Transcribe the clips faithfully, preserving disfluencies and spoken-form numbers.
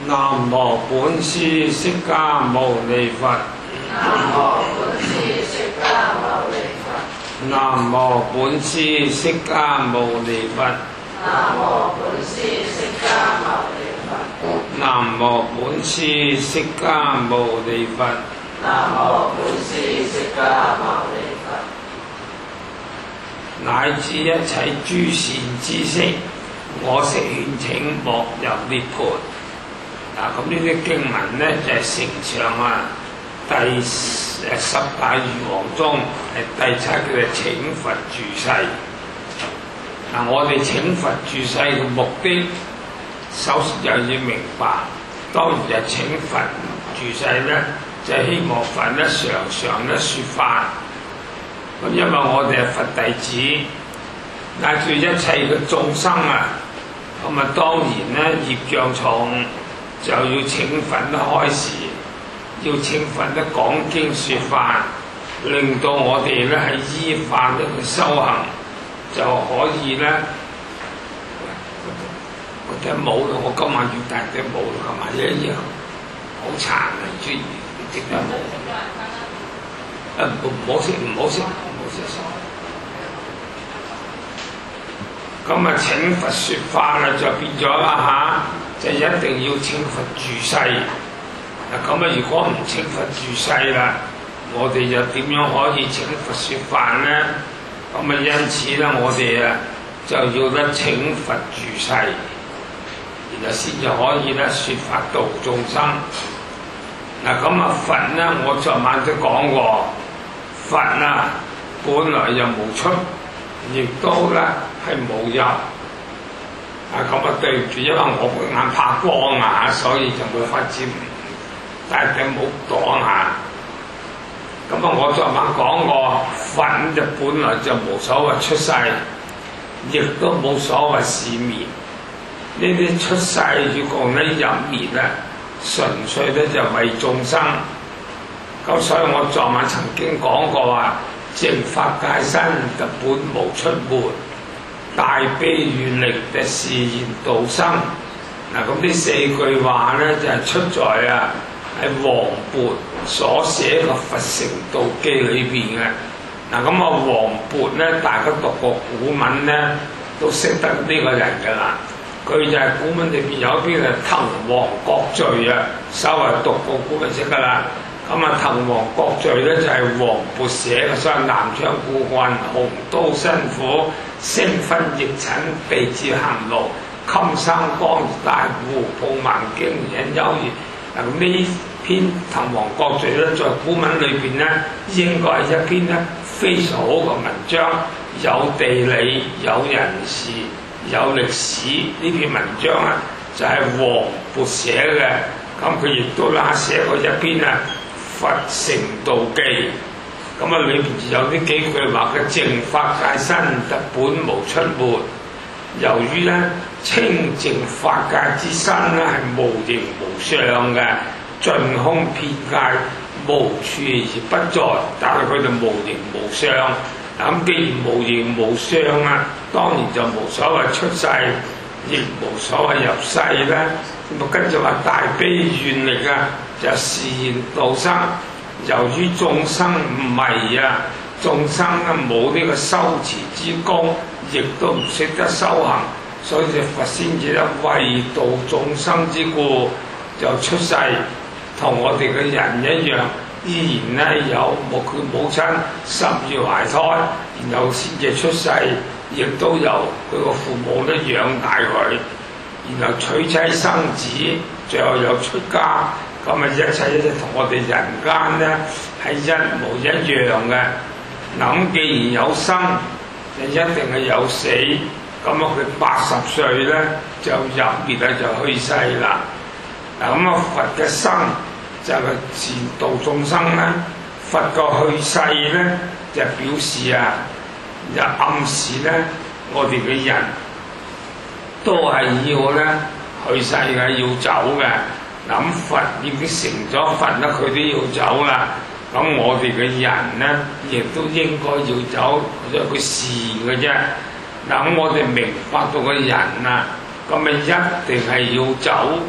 南無本師釋迦牟尼佛。 南無本師釋迦牟尼佛。 南無本師釋迦牟尼佛。 南無本師釋迦牟尼佛。 南無本師釋迦牟尼佛。 南無本師釋迦牟尼佛。 乃至一切諸善知識，我悉勸請莫入涅槃。嗱，咁呢啲經文咧就係、是、成唱啊，第誒十大願王中係第七叫做請佛住世。嗱，我哋請佛住世嘅目的，首先就要明白，當然就係請佛住世咧，就係、是、希望佛咧常常咧説法。咁因為我哋係佛弟子，乃至一切嘅眾生啊，咁啊當然咧業障重。就要請佛咧開示，要請佛咧講經説法，令到我哋咧係依法咧去修行，就可以咧嗰頂帽咯。我今晚要戴頂帽咯，今晚一樣好殘啊！專業頂頂帽，啊唔好識，唔好識，唔好識。咁啊請佛説法啦，就變咗啦嚇。就一定要請佛住世，嗱咁啊！如果唔請佛住世啦，我哋又點樣可以請佛説法咧？咁啊，因此咧，我哋啊就要咧請佛住世，然後先至可以咧説法度眾生。嗱咁啊，佛咧，我昨晚都講過，佛啊本來又無出，亦都咧係無入。啊咁啊對唔住，因為我個眼怕光啊，所以就冇法子戴頂帽擋下。咁啊，我昨晚講過，佛就本來就冇所謂出世，亦都冇所謂示面。呢啲出世與講呢入面咧，純粹咧就為眾生。咁所以我昨晚曾經講過話，正法界身就本無出沒。大悲願力嘅示現度生，嗱咁呢四句話咧就係、是、出在啊喺黃渤所寫嘅《佛成道記》裏邊嘅。嗱咁啊黃渤咧，大家讀過古文咧都識得呢個人㗎啦。佢就係古文裏邊有一篇係滕王閣序啊，稍為讀過古文識㗎啦。咁啊滕王閣序咧就係、是、黃渤寫嘅，所以南昌故郡，洪都辛苦。星分翼診，地至行路，襟生光大戶，抱盲經引優越。嗱呢篇滕王閣序咧，在古文裏邊咧，應該係一篇咧非常好嘅文章，有地理、有人事、有歷史。呢篇文章啊，就係黃渤寫嘅。咁佢亦都啦寫過一篇啊《佛成道記》。咁啊，裏邊有啲幾句話嘅淨法界身就本無出沒。由於咧清淨法界之身咧係無形無相嘅，盡空遍界，無處而不在。但係佢哋無形無相。咁既然無形無相啊，當然就無所謂出世，亦無所謂入世啦。咁啊，跟住話大悲願力啊，就示現度生。由於眾生迷啊，眾生啊冇呢個修持之功，亦都唔識得修行，所以佛先至咧為度眾生之故就出世，同我哋嘅人一樣，依然咧有冇佢母親十月懷胎，然後先至出世，亦都由佢個父母咧養大佢，然後娶妻生子，最後又出家。咁啊，一切一切同我哋人間咧係一模一樣嘅。嗱咁，既然有生，就一定係有死。咁啊，佢八十歲咧就入滅啊，就去世啦。嗱咁啊，佛嘅生就係善度眾生啦。佛個去世咧就表示啊，就暗示咧我哋嘅人都係要咧去世嘅，要走嘅。咁佛已經成咗佛啦，佢都要走啦。咁我哋嘅人咧，亦都應該要走，因為佢示現嘅啫。嗱，咁我哋明白到嘅人啊，咁咪一定係要走，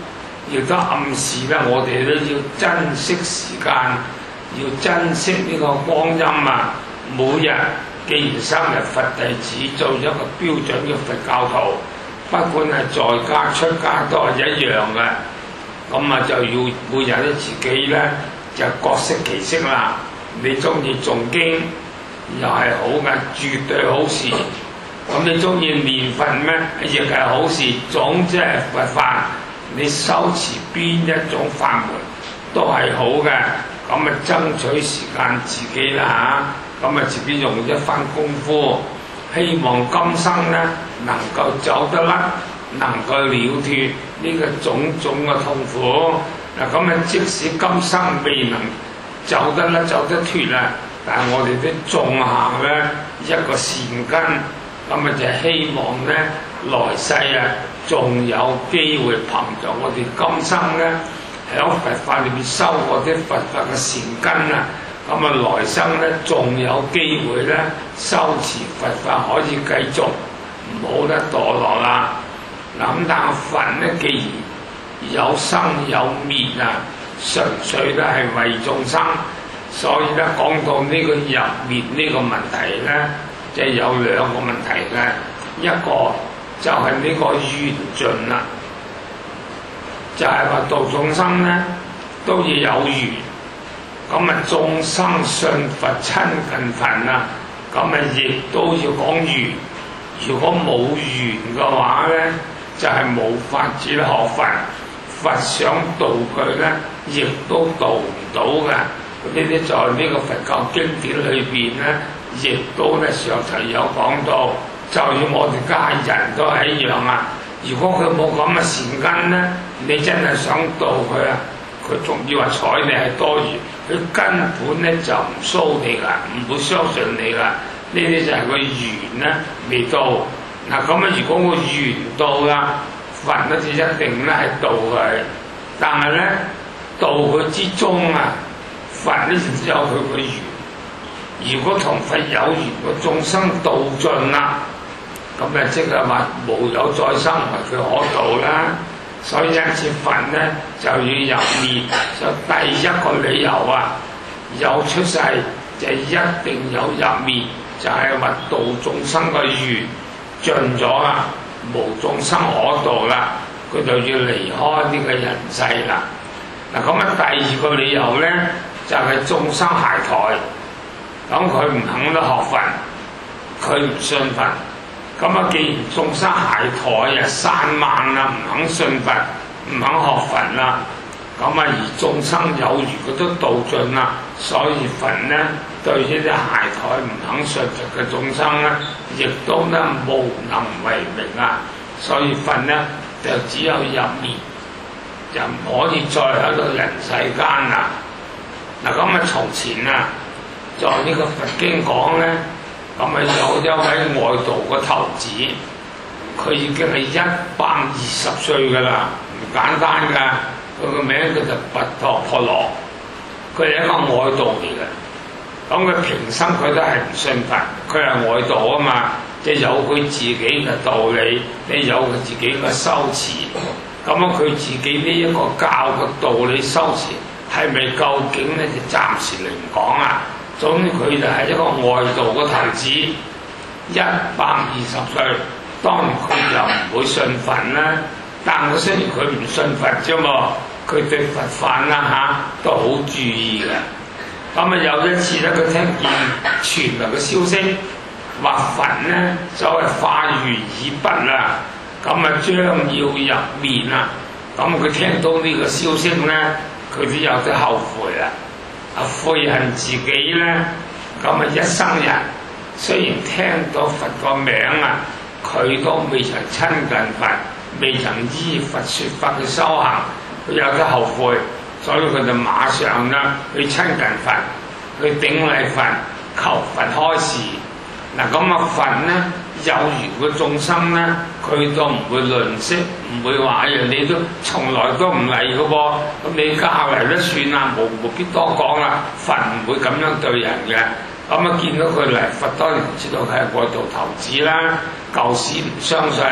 亦都暗示咧，我哋咧要珍惜時間，要珍惜呢個光陰啊！每日既然生日佛弟子做咗一個標準嘅佛教徒，不管係在家出家都係一樣嘅。咁啊就要每日咧自己咧就各適其適啦。你中意誦經又係好嘅，絕對好事。咁你中意念佛咩？亦係好事。總之係佛法，你修持邊一種法門都係好嘅。咁啊爭取時間自己啦嚇，咁啊自己用一番功夫，希望今生咧能夠走得甩，能夠了脫呢個種種嘅痛苦。嗱咁啊，即使今生未能走得甩、走得脫啦，但係我哋都種下咧一個善根，咁啊就希望咧來世啊仲有機會憑着我哋今生咧喺佛法裏邊修過啲佛法嘅善根啊，咁啊來生咧仲有機會咧修持佛法可以繼續，唔好得墮落啦。嗱咁但係佛咧既然有生有滅啊，純粹都係為眾生，所以咧講到呢個入滅呢個問題咧，即係有兩個問題嘅，一個就係呢個緣盡啦，就係話度眾生咧都要有緣，咁啊眾生信佛親近佛啊，咁啊亦都要講緣。如果冇緣嘅話咧，就係、是、冇法子學佛。佛想度佢咧，亦都度唔到嘅。呢啲在呢個佛教經典裏邊咧，亦都咧上頭有講到，就要我哋家人都係一樣啊。如果佢冇咁嘅善根咧，你真係想度佢啊，佢仲要話睬你係多餘，佢根本咧就唔蘇你噶，唔會相信你噶。呢啲就係個緣咧未到。嗱咁啊，如果個緣到啦，佛咧就一定咧係度佢，但係咧度佢之中啊，佛咧就有佢個緣。如果同佛有緣個眾生度盡啦，咁啊即係話無有再生，佢可度啦。所以因此佛咧就要入滅，就第一個理由啊，有出世就一定有入滅，就係話度眾生嘅緣盡咗啦。無眾生可度啦，佢就要離開呢個人世啦。嗱咁啊，第二個理由咧就係、是、眾生懈怠，咁佢唔肯得學佛，佢唔信佛。咁啊，既然眾生懈怠啊、散漫啦，唔肯信佛，唔肯學佛啦，咁啊而眾生有餘，佢都度盡啦，所以佛咧對呢啲懈怠唔肯信佛嘅眾生咧，亦都咧無能為力啊！所以佛咧就只有入滅，就唔可以再喺度人世間啦。嗱咁啊，從前啊，在呢個佛經講咧，咁啊有一位外道嘅頭子，佢已經係一百二十歲噶啦，唔簡單噶。佢個名叫做跋陀婆羅，佢係一個外道嚟嘅。咁佢平生佢都係唔信佛，佢係外道啊嘛，即係有佢自己嘅道理，你有佢自己嘅修持。咁啊，佢自己呢一個教嘅道理修持係咪究竟咧？就暫時嚟唔講啊。總之佢就係一個外道嘅頭子，一百二十歲，當然佢又唔會信佛啦。但係雖然佢唔信佛啫嘛，佢對佛法啦嚇都好注意嘅。咁啊有一次咧，佢聽見傳來嘅消息，話佛咧就係化緣已畢啦，咁啊將要入滅啦。咁佢聽到呢個消息咧，佢都有啲後悔啦，啊悔恨自己咧，咁啊一生人雖然聽到佛個名啊，佢都未曾親近佛，未曾依佛説法去修行，佢有啲後悔，所以佢就馬上啦去親近佛，去頂禮佛，求佛開示。嗱咁啊佛咧有緣嘅眾生咧，佢都唔會吝嗇，唔會話哎呀你都從來都唔嚟嘅噃，咁你教嚟都算啦，無無必多講啦。佛唔會咁樣對人嘅。咁啊見到佢嚟，佛當然知道佢係外道頭子啦，舊時唔相信，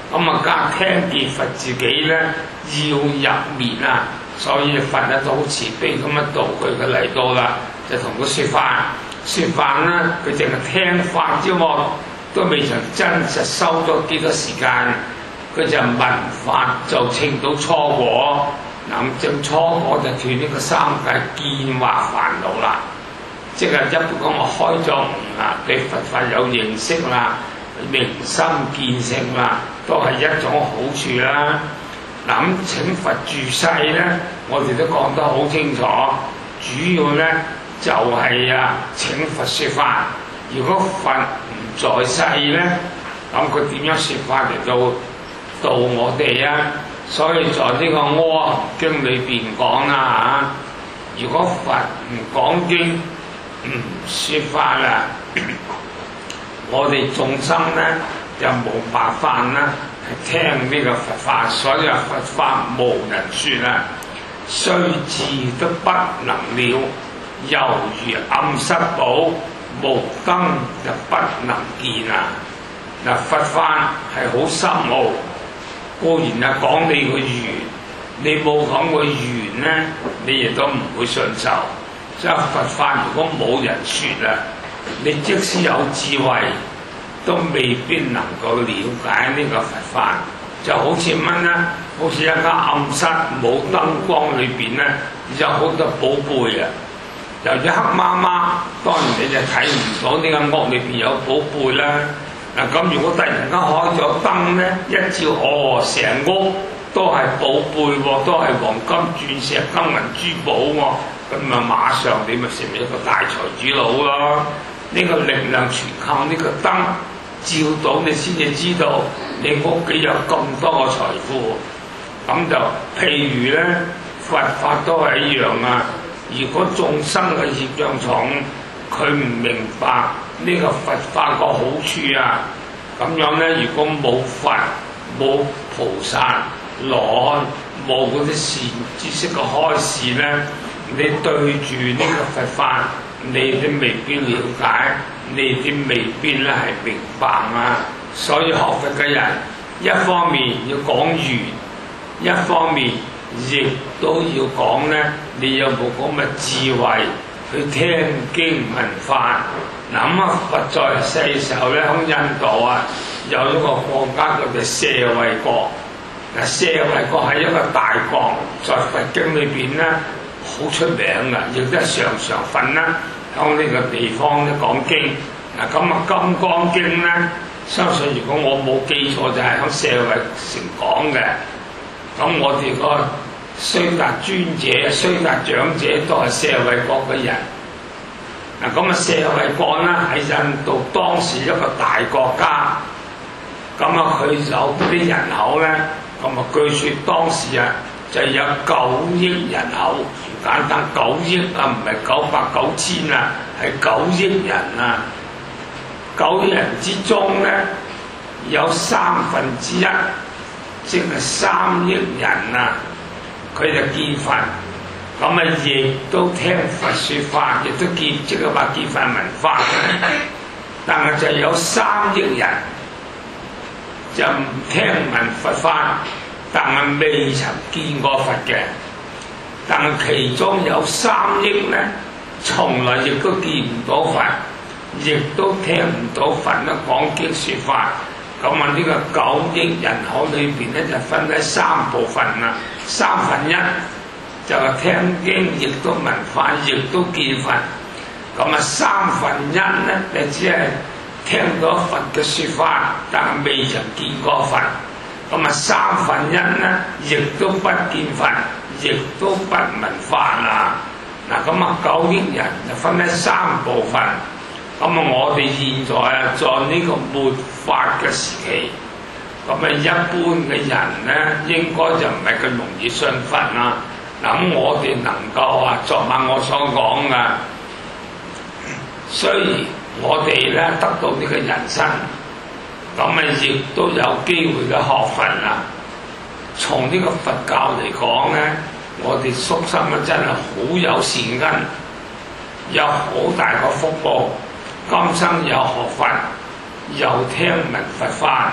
咁啊加聽見佛自己咧要入滅啊，所以佛咧都好慈悲咁樣度佢嘅嚟到啦，就同佢説法，説法咧佢淨係聽法啫喎，都未曾真實收咗幾多時間，佢就聞法就稱到初果，嗱正初果就斷呢個三界見惑煩惱啦，即係一般講我開咗悟啦，對佛法有認識啦，明心見性啦，都係一種好處啦。嗱咁請佛住世咧，我哋都講得好清楚，主要咧就係、是、啊請佛説法。如果佛唔在世咧，咁佢點樣説法嚟到度我哋啊？所以在呢個《阿含經》裏邊講啦嚇，如果佛唔講經唔説法啦，我哋眾生咧就冇辦法啦，係聽呢個佛法，所以話佛法無人説啊，雖智都不能了，猶如暗室寶，無燈就不能見啊！嗱，佛法係好深奧，固然係講你個緣，你冇講個緣咧，你亦都唔會信受。即係佛法如果冇人説啊，你即使有智慧，都未必能夠了解呢個佛法。就好似乜咧？好似一間暗室冇燈光裏邊咧，有好多寶貝啊！由於黑麻麻，當然你就睇唔到呢間屋裏邊有寶貝啦。嗱咁，如果突然間開咗燈咧，一照哦，成屋都係寶貝喎，都係黃金、鑽石、金銀珠寶喎，咁啊馬上你咪成為一個大財主佬咯。呢個力量全靠呢個燈照到，你先至知道你屋企有咁多個財富。咁就譬如咧，佛法都係一樣啊。如果眾生嘅業障重，佢唔明白呢個佛法個好處啊，咁樣咧，如果冇佛冇菩薩羅漢冇嗰啲善知識嘅開示咧，你對住呢個佛法，你都未必了解，你都未必咧係明白啊。所以學佛嘅人，一方面要講緣，一方面亦都要講咧，你有冇咁嘅智慧去聽經聞法？嗱咁啊，佛在世嘅時候咧，喺印度啊，有一個國家叫做舍衛國。嗱，舍衛國係一個大國，在佛經裏邊咧好出名噶，亦都係常常瞓啦，喺呢個地方咧講經。嗱咁啊，《金剛經》咧，相信如果我冇記錯，就係喺舍衛城講嘅。咁我哋個須達尊者、須達長者都係舍衛國嘅人。嗱，咁啊，舍衛國咧喺印度當時一個大國家。咁啊，佢有啲人口咧，咁啊，據説當時啊就有九億人口，簡單九億啊，唔係九百九千啊，係九億人啊。九億人之中咧，有三分之一，即係三億人啊，佢就見佛，咁啊亦都聽佛説法，亦都見，即係話見佛聞法。但係就有三億人就唔聽聞佛法，但係未曾見過佛嘅。但係其中有三億咧，從來亦都見唔到佛，亦都聽唔到佛咧講經説法。咁啊，呢個九億人口裏邊咧，就分喺三部分啦。三分一就係聽經，亦都聞法，亦都見佛。咁啊，三分一咧，就只係聽到佛嘅説法，但係未曾見過佛。咁啊，三分一咧，亦都不見佛，亦都不聞法啦。嗱，咁啊，九億人就分喺三部分。咁啊，我哋現在啊，在呢個末法嘅時期，咁啊，一般嘅人咧，應該就唔係咁容易信佛啦。嗱，咁我哋能夠啊，昨晚我所講嘅，雖然我哋咧得到呢個人生，咁啊，亦都有機會嘅學佛啦。從呢個佛教嚟講咧，我哋宿生啊真係好有善根，有好大個福報。今生又學佛，又聽聞佛法，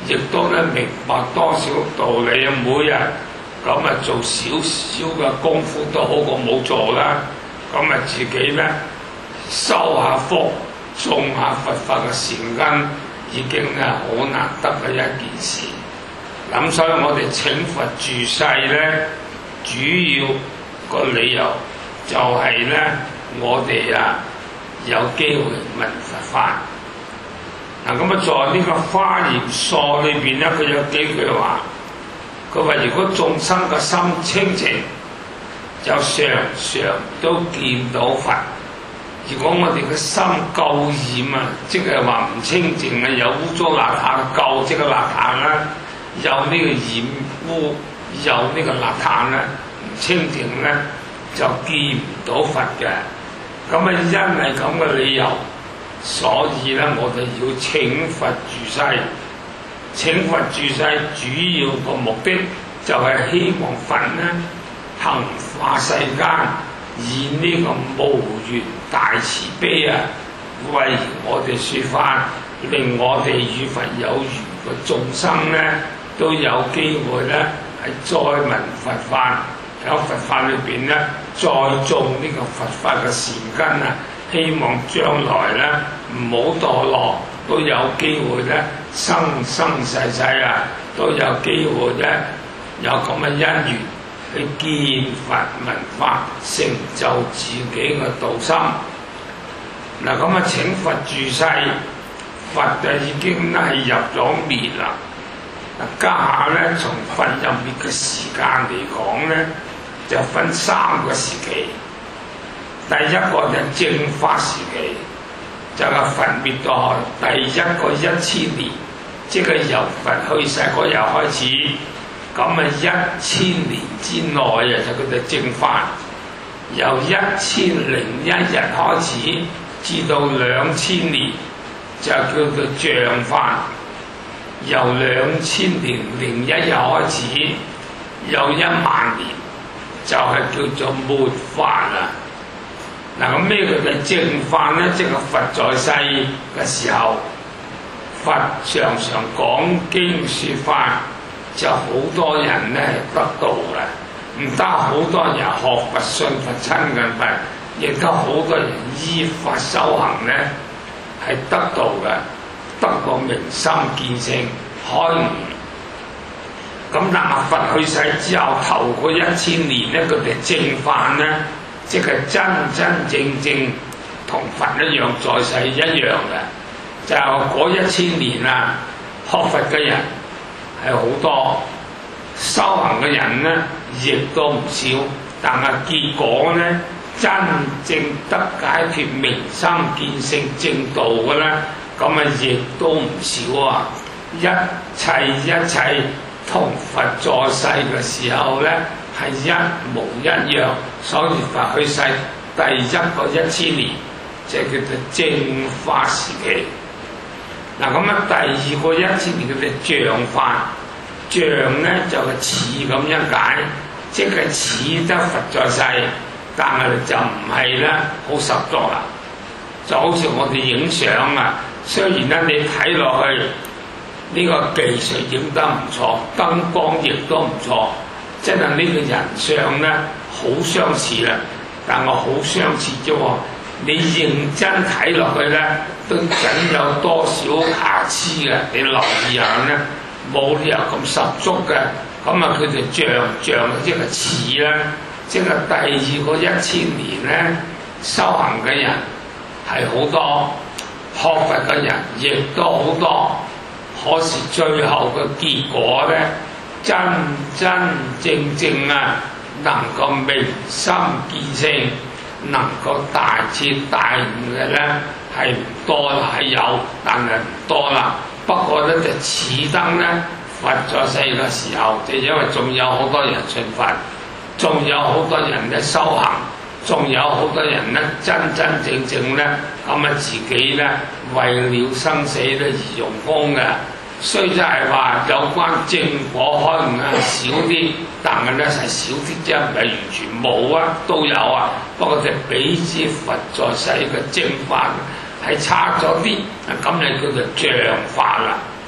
亦都咧明白多少道理啊！每日咁啊做少少嘅功夫都好過冇做啦。咁啊自己咧修下福，種下佛法嘅善根，已經咧好難得嘅一件事。咁所以我哋請佛住世咧，主要個理由就係咧，我哋啊有機會聞佛法。嗱咁啊，在呢個華嚴疏裏邊咧，佢有幾句話，佢話：如果眾生嘅心清淨，就常常都見到佛；如果我哋嘅心垢染啊，即係話唔清淨啊，有污糟邋遢嘅垢，即係邋遢啦，有呢個染污，有呢個邋遢咧，唔清淨咧，就見唔到佛嘅。咁啊，因為咁嘅理由。所以咧，我哋要請佛住世。請佛住世主要個目的就係希望佛咧行化世間，以呢個無緣大慈悲啊，為我哋説法，令我哋與佛有緣嘅眾生咧，都有機會咧係再聞佛法，喺佛法裏邊咧再種呢個佛法嘅善根啊！希望將來咧唔好墮落，都有機會咧生生世世啊，都有機會咧有咁嘅因緣去見佛聞法，成就自己嘅道心。嗱咁啊，請佛住世，佛就已經係入咗滅啦。家下咧從佛入滅嘅時間嚟講咧，就分三個時期。第一個就正法時期，就係佛滅度第一個一千年，即係由佛去世嗰日開始，咁啊一千年之內啊就叫做正法，由一千零一日開始至到兩千年就叫做像法，由兩千年零一日開始有一萬年就係叫做末法啦。嗱咁咩叫做正法咧？即係佛在世嘅時候，佛常常講經説法，就好多人咧係得道嘅。唔得好多人學佛信佛親近佛，亦都好多人依法修行咧係得道嘅，得到明心見性開悟。咁但係佛去世之後頭嗰一千年咧，佢哋正法咧。即係真真正正同佛一樣在世一樣嘅，就嗰一千年啊，學佛嘅人係好多，修行嘅人咧亦都唔少，但係結果咧真正得解脫明心見性正道嘅咧，咁啊亦都唔少啊！一切一切同佛在世嘅時候咧，係一模一樣，所以佛去世第一個一千年，就叫做正法時期。嗱咁啊，第二個一千年叫做像法，像咧就係似咁一解，即係似得佛在世，但係就唔係咧好實在啦。就好似我哋影相啊，雖然咧你睇落去呢個技術影得唔錯，燈光亦都唔錯。真係呢個人相咧好相似啦，但我好相似啫喎。你認真睇落去咧，都僅有多少瑕疵嘅，你留意下咧，冇理由咁十足嘅。咁啊，佢哋像像即係似啦，即係第二個一千年咧，修行嘅人係好多，學佛嘅人亦都好多，可是最後嘅結果咧，真真正正啊，能夠明心見性，能夠大徹大悟嘅咧係唔多啦，係有，但係唔多啦。不過咧就似得咧，佛在世嘅時候，就因為仲有好多人信佛，仲有好多人咧修行，仲有好多人咧真真正正咧咁啊自己咧為了生死咧而用功嘅。雖則係話有關正果開悟啊少啲，但係咧係少啲啫，唔係完全冇啊，都有啊。不過就比之佛在世嘅正法係差咗啲，咁你叫做像法啦。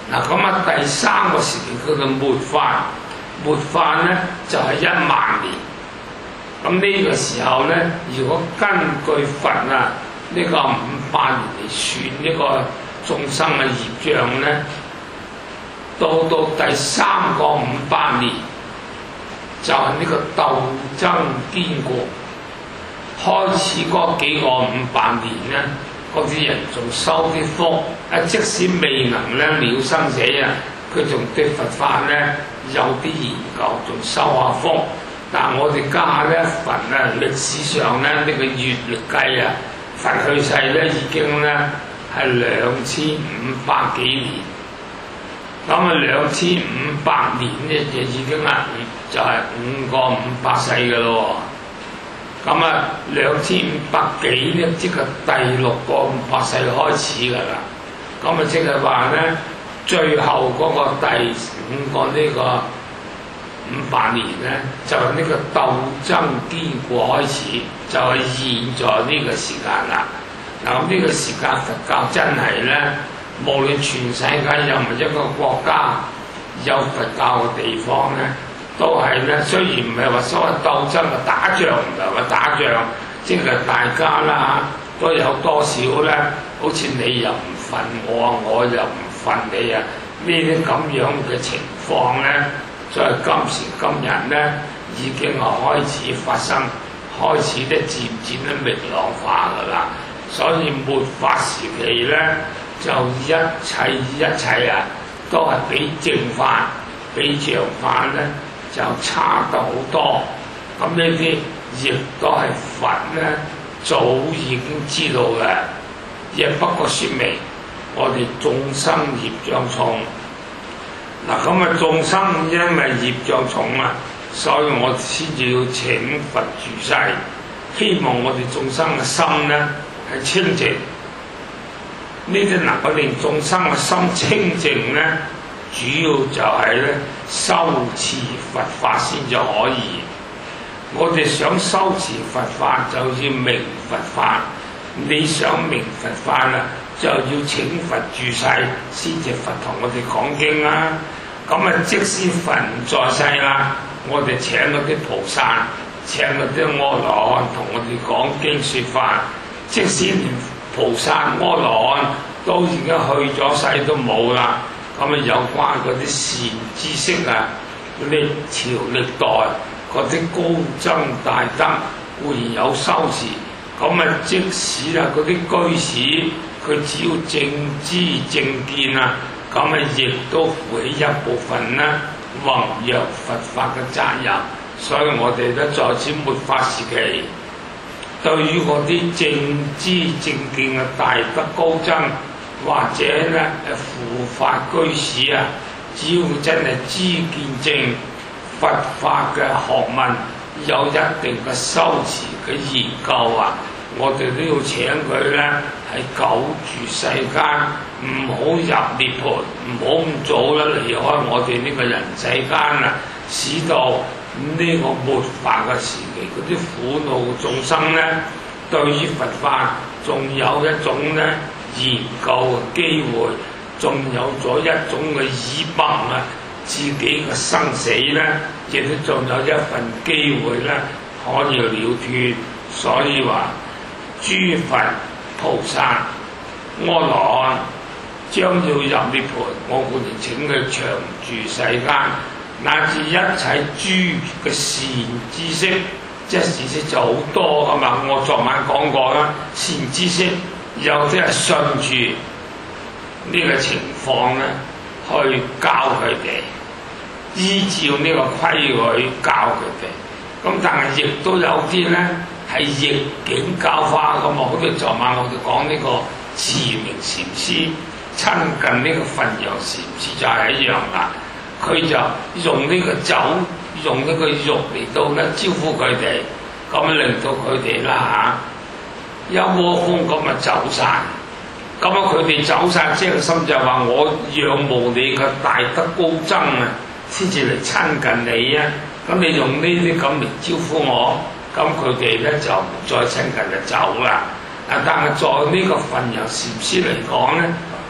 嗱，咁啊第三個時期叫做末法，末法咧就係、是、一萬年。咁呢個時候咧，如果根據佛啊呢、這個五百年嚟算呢個眾生嘅業障咧，到到第三個五百年就係、是、呢個鬥爭堅固。開始嗰幾個五百年咧，嗰啲人仲修啲福，啊即使未能咧了生死啊，佢仲對佛法咧有啲研究，仲修下福。但係我哋家下咧佛啊歷史上咧呢、這個月歷計啊，佛去世咧已經咧係兩千五百幾年，咁啊兩千五百年咧就已經啊就係、是、五個五百世嘅咯。咁啊，兩千五百幾咧，即係第六個五百世開始㗎啦。咁啊，即係話咧，最後嗰個第五個呢個五百年咧，就係、是、呢個鬥爭堅固開始，就係、是、現在呢個時間啦。嗱，咁呢個時間佛教真係咧，無論全世界任何一個國家有佛教嘅地方咧，都係咧，雖然唔係話所謂鬥爭啊，打仗唔係話打仗，即係大家啦都有多少咧，好似你又唔瞓我，我又唔瞓你啊，呢啲咁樣嘅情況咧，在今時今日咧已經係開始發生，開始咧漸漸咧明朗化㗎啦。所以末法時期咧，就一切一切啊，都係比正法、比像法咧，就差得好多，咁呢啲亦都係佛咧早已經知道嘅，亦不過説明我哋眾生業障重。嗱，咁啊眾生因為業障重啊，所以我先至要請佛住世，希望我哋眾生嘅心咧係清淨。呢啲能夠令眾生嘅心清淨咧，主要就係咧修持佛法先就可以。我哋想修持佛法就要明佛法，你想明佛法啦，就要請佛住世先至佛同我哋講經啦。咁啊，即使佛唔在世啦，我哋請嗰啲菩薩，請嗰啲阿羅漢同我哋講經説法，即使連菩薩阿羅漢都已經去咗世都冇啦。咁啊，有關嗰啲善知識啊，嗰啲朝歷代嗰啲高僧大德固然有修持，咁啊，即使啊嗰啲居士，佢只要正知正見啊，咁啊，亦都負起一部分咧弘揚佛法嘅責任。所以我哋咧在此末法時期，對於嗰啲正知正見嘅大德高僧，或者咧誒護法居士啊，只要真係知見正佛法嘅學問，有一定嘅修持嘅研究啊，我哋都要請佢咧係久住世間，唔好入涅槃，唔好咁早咧離開我哋呢個人世間啊，使到呢個末法嘅時期嗰啲苦惱嘅眾生咧，對於佛法仲有一種咧研究嘅機會，仲有咗一種嘅以白啊，自己嘅生死咧，亦都仲有一份機會咧，可以了脫。所以話諸佛菩薩阿羅漢將要入涅槃，我固然請佢長住世間，乃至一切諸嘅善知識，即係知識就好多㗎嘛。我昨晚講過啦，善知識。有啲係順住呢個情況咧，去教佢哋，依照呢個規矩教佢哋。咁但係亦都有啲咧係逆境教化咁啊！好似昨晚我哋講呢個持明禪師親近呢個份揚禪師就係一樣啦。佢就用呢個酒，用呢個肉嚟到咧招呼佢哋，咁令到佢哋啦嚇。一窩蜂咁啊走晒，咁啊佢哋走晒，即係心就話我仰慕你嘅大德高僧啊，先至嚟親近你啊。咁你用呢啲咁嚟招呼我，咁佢哋咧就唔再親近就走啦。啊，但係在呢個份揚禪師嚟講咧，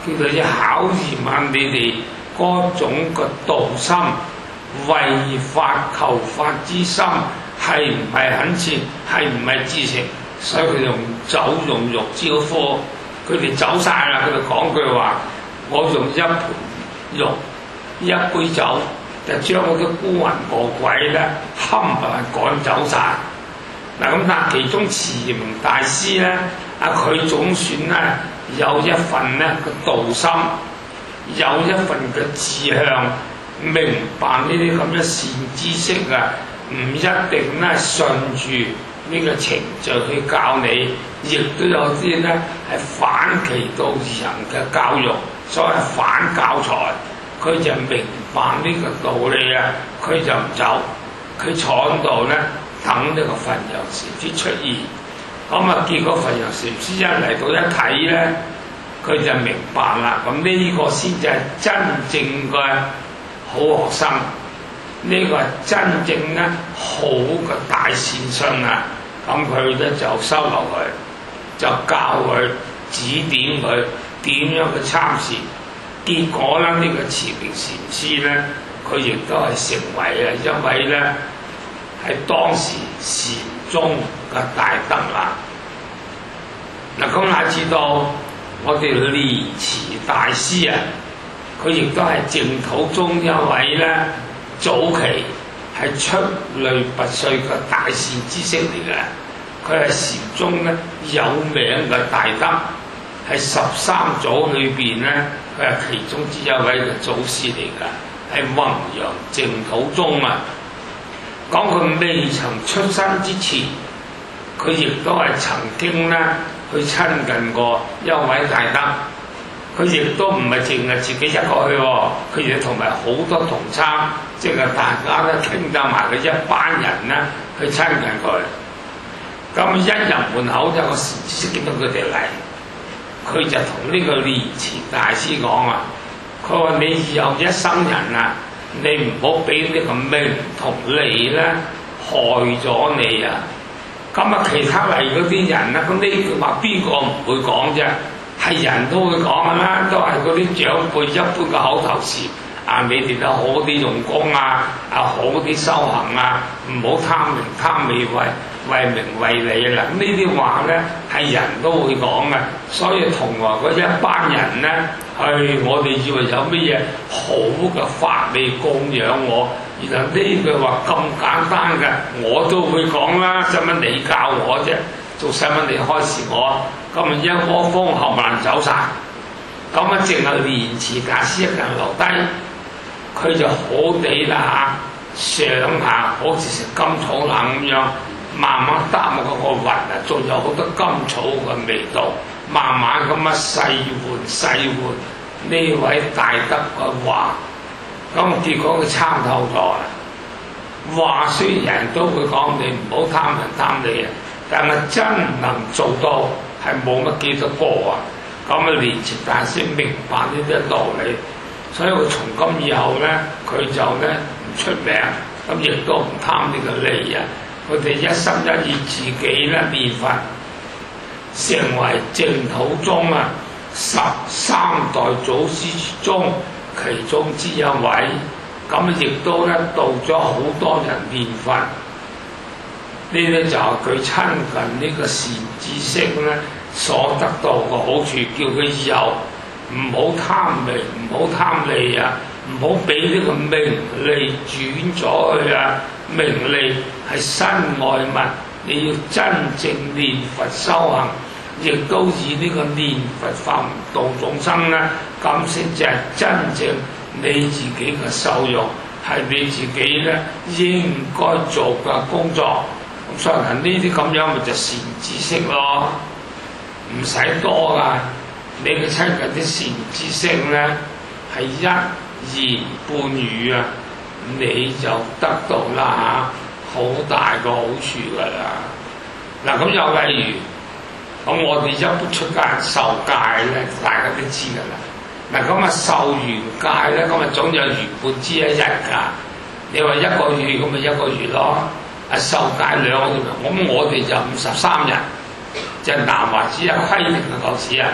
叫做要考驗下你哋嗰種嘅道心，為法求法之心係唔係懇切，係唔係至誠，所以佢用酒用肉招呼，佢哋走晒啦，佢哋講句話，我用一盤肉一杯酒，就將嗰啲孤魂餓鬼咧冚唪唥趕走晒。嗱咁但其中慈明大師咧，啊佢總算咧有一份咧個道心，有一份嘅志向，明白呢啲咁嘅善知識啊，唔一定咧順住呢個程序去教你，亦都有啲咧係反其道而行嘅教育，所謂反教材。佢就明白呢個道理啊，佢就唔走，佢坐喺度咧等呢個佛遊禪師出現。咁啊，結果佛遊禪師一嚟到一睇咧，佢就明白啦。咁呢個先至係真正嘅好學生，呢、這個係真正咧好嘅大善信啊！咁佢咧就收留佢，就教佢指點佢點樣去參禪。結果咧，呢、這個慈明禪師咧，佢亦都係成為啊一位咧係當時禪宗嘅大德啦。嗱，咁乃至到我哋蓮池大師啊，佢亦都係淨土宗一位咧早期係出類拔萃嘅大善知識嚟嘅。佢係禪宗咧有名嘅大德，係十三祖裏邊咧，佢係其中之一位嘅祖師嚟㗎，係弘揚淨土宗啊。講佢未曾出生之前，佢亦都係曾經咧去親近過一位大德。佢亦都唔係淨係自己一個去，佢亦同埋好多同參，即係大家咧傾得埋嘅一班人咧去親近佢。咁一入門口就個禪師見到佢哋嚟，佢就同呢個蓮池大師講啊，佢話你以後一生人啊，你唔好俾呢個名同利咧害咗你啊！咁啊，其他嚟嗰啲人咧，咁呢句話邊個唔會講啫？係人都會講噶啦，都係嗰啲長輩一般嘅口頭禪。啊，你哋都好啲用功啊，啊好啲修行啊，唔好貪名貪利為為名為利啦。呢啲話咧係人都會講嘅，所以同來嗰一班人咧，係我哋以為有乜嘢好嘅法利供養我，原來呢句話咁簡單嘅，我都會講啦，使乜你教我啫？做使乜你開示我？咁咪一窩蜂冚唪唥走晒，咁啊淨係蓮池大師一個人留低。佢就好地啦嚇，上下好似食甘草冷咁樣，慢慢搭落嗰個雲啊，仲有好多甘草嘅味道，慢慢咁啊細換細換呢位大德嘅話，咁結果佢參透咗啦。話雖然都會講你唔好貪人貪利啊，但係真能做到係冇乜幾多個啊。咁啊蓮池大師明白呢啲道理。所以佢從今以後咧，佢就咧唔出名，咁亦都唔貪呢個利啊！佢哋一心一意自己咧念佛，成為淨土宗啊十三代祖師中其中之一位。咁亦都咧度咗好多人念佛。呢啲就係佢親近呢個善知識咧所得到嘅好處，叫佢以後唔好貪名，唔好貪利啊！唔好俾呢個名利轉咗去啊！名利係身外物，你要真正念佛修行，亦都以呢個念佛法門度眾生咧，咁先至係真正你自己嘅受用，係你自己咧應該做嘅工作。咁所以呢啲咁樣咪就善知識咯，唔使多噶。你嘅親近啲善知識咧，係一言半語啊，你就得到啦嚇，好大個好處噶啦。嗱咁又例如，咁我哋一般出家人受戒咧，大家都知噶啦。嗱咁啊受完戒咧，咁啊總有月半之一日㗎。你話一個月咁咪一個月咯，啊受戒兩個月，咁我哋就五十三日，即係南華寺啊規定嘅舊時啊。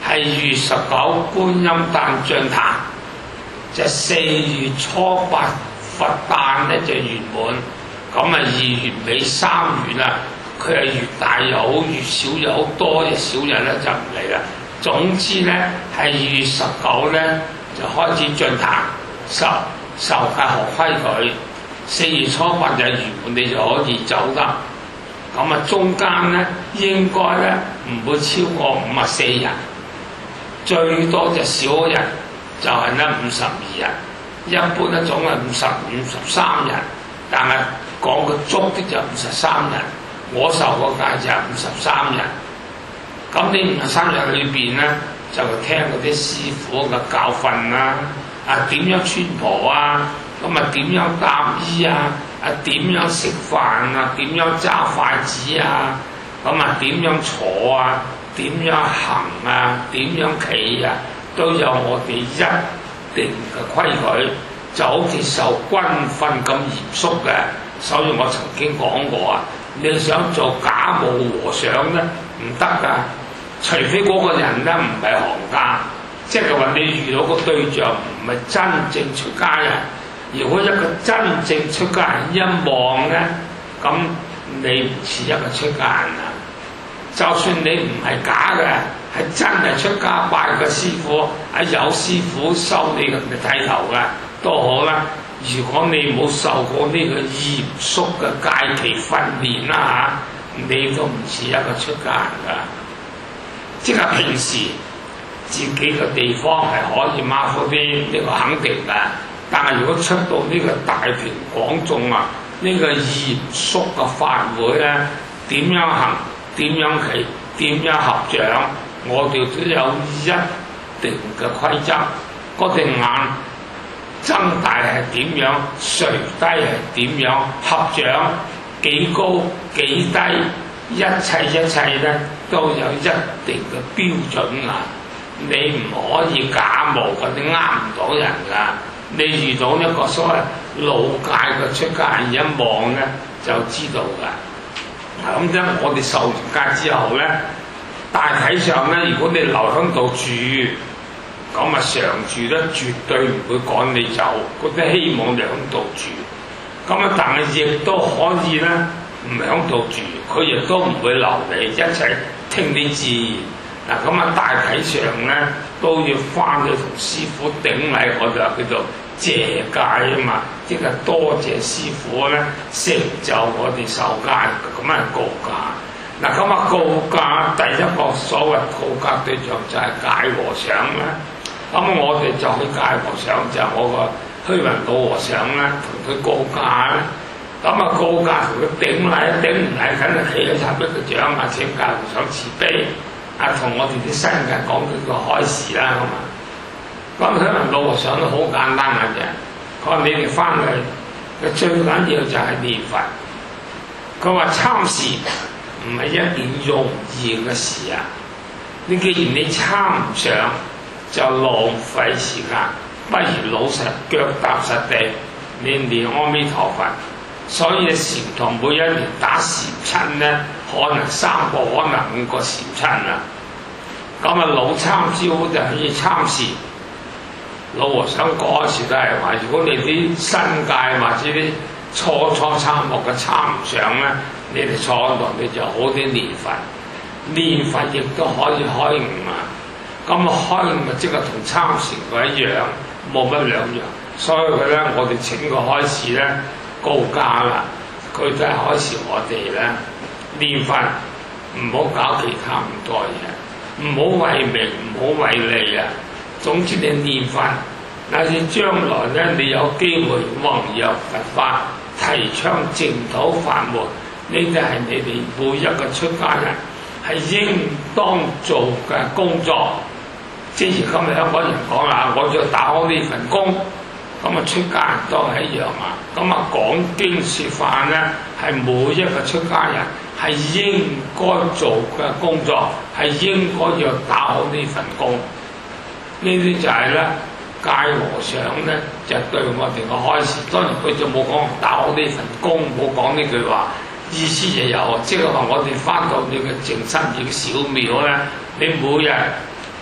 係月十九觀音誕進壇，就四月初八佛誕咧就圓滿。咁啊二月尾三月啦，佢係越大又好，越少又好，多嘅少人咧就唔嚟啦。總之咧係二月十九咧就開始進壇，受受戒學規矩。四月初八就圓滿，你就可以走得。咁啊中間咧應該咧唔會超過五十四人，最多就少人就係咧五十二人。一般咧總係五十五十三人，但係講個足啲就五十三人。我受個戒就係五十三人。咁呢五十三日裏邊咧，就聽嗰啲師傅嘅教訓啦，啊點樣穿袍啊，咁啊點樣搭衣啊，啊點樣食飯啊，點樣揸筷子啊，咁啊點樣坐啊，點樣行啊，點樣企啊，都有我哋一定嘅規矩，就好似受軍訓咁嚴肅嘅。所以我曾經講過啊，你想做假冒和尚咧唔得㗎，除非嗰個人咧唔係行家，即係話你遇到個對象唔係真正出家人。如果一個真正出家人一望咧，咁你唔似一個出家人啊！就算你唔係假嘅，係真係出家拜個師傅，啊有師傅收你嘅剃頭嘅都好啦。如果你冇受過呢個嚴肅嘅戒期訓練啦嚇，你都唔似一個出家人噶。即係平時自己嘅地方係可以馬虎啲，呢個肯定嘅。但係如果出到呢個大庭廣眾啊，呢個嚴肅嘅法會咧，點樣行？點樣企？點樣合掌？我哋都有一定嘅規則。嗰隻眼睜大係點樣？垂低係點樣？合掌幾高幾低？一切一切咧都有一定嘅標準啊！你唔可以假冒嘅，你呃唔到人噶。你遇到一個所謂老界嘅出家人一望咧，就知道噶。咁咧，我哋受完戒之後咧，大體上咧，如果你留喺度住，咁啊常住咧，絕對唔會趕你走。佢都希望你喺度住。咁啊，但係亦都可以咧，唔喺度住，佢亦都唔會留你，一齊聽你自然。嗱，咁啊，大體上咧都要翻去同師傅頂禮，我就叫做謝戒啊嘛，即係多謝師傅咧成就我哋受戒，咁啊告戒。嗱，咁啊告戒第一個所謂告戒對象就係戒和尚啦。咁我哋就去戒和尚，就係我個虛雲老和尚啦，同佢告戒啦。咁啊告戒同佢頂禮，頂唔禮梗係企喺插一個掌啊，請戒和尚慈悲。啊，同我哋啲新人講佢個開示啦，咁啊，咁可能老和尚都好簡單嘅啫。佢話你哋翻去，最緊要就係念佛。佢話參禪唔係一件容易嘅事啊！你既然你參唔上，就浪費時間，不如老實腳踏實地念念阿彌陀佛。所以禪堂每一年打禪親咧，可能三個，可能五個禪親啦。咁啊，老參招就可以參禪。老和尚嗰時都係話，如果你啲新界或者啲初初參學嘅參唔上咧，你哋坐喺度你就好啲念佛。念佛亦都可以開悟啊！咁開悟咪即係同參禪佢一樣，冇乜兩樣。所以佢咧，我哋請佢開示咧。告戒啦，佢都係開示我哋咧念佛，唔好搞其他咁多嘢，唔好為名，唔好為利啊！總之你念佛，但係將來咧，你有機會弘揚佛法，提倡淨土法門，呢啲係你哋每一個出家人係應當做嘅工作。之前今日香港人講啦，我要打好呢份工。咁啊，出家人都係一樣啊！咁啊，講經説法咧，係每一個出家人係應該做嘅工作，係應該要打好呢份工。呢啲就係咧，戒和尚咧就對我哋個開示。當然佢就冇講打好呢份工，冇講呢句話，意思就有，即係話我哋翻到你嘅淨身寺嘅小廟咧，你每日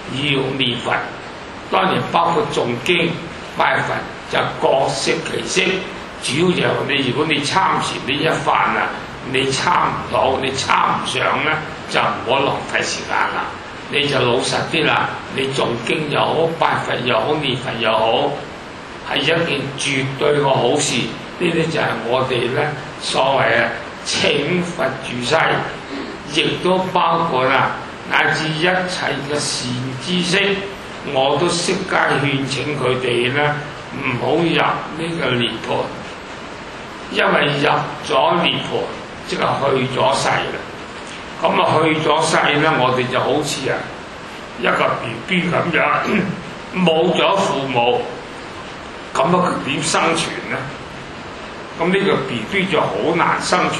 要念佛，當然包括誦經拜佛，就各適其適。主要就你如果你參禪呢一飯啊，你參唔到，你參唔上咧，就唔好浪費時間啦。你就老實啲啦，你誦經又好，拜佛又好，念佛又好，係一件絕對嘅好事。呢啲就係我哋咧所謂啊請佛住世，亦都包括啦乃至一切嘅善知識，我都悉皆勸請佢哋咧唔好入呢個涅槃，因為入咗涅槃即係去咗世啦。咁啊去咗世咧，我哋就好似啊一個 B B 咁樣，冇咗父母，咁啊佢點生存咧？咁呢個 B B 就好難生存，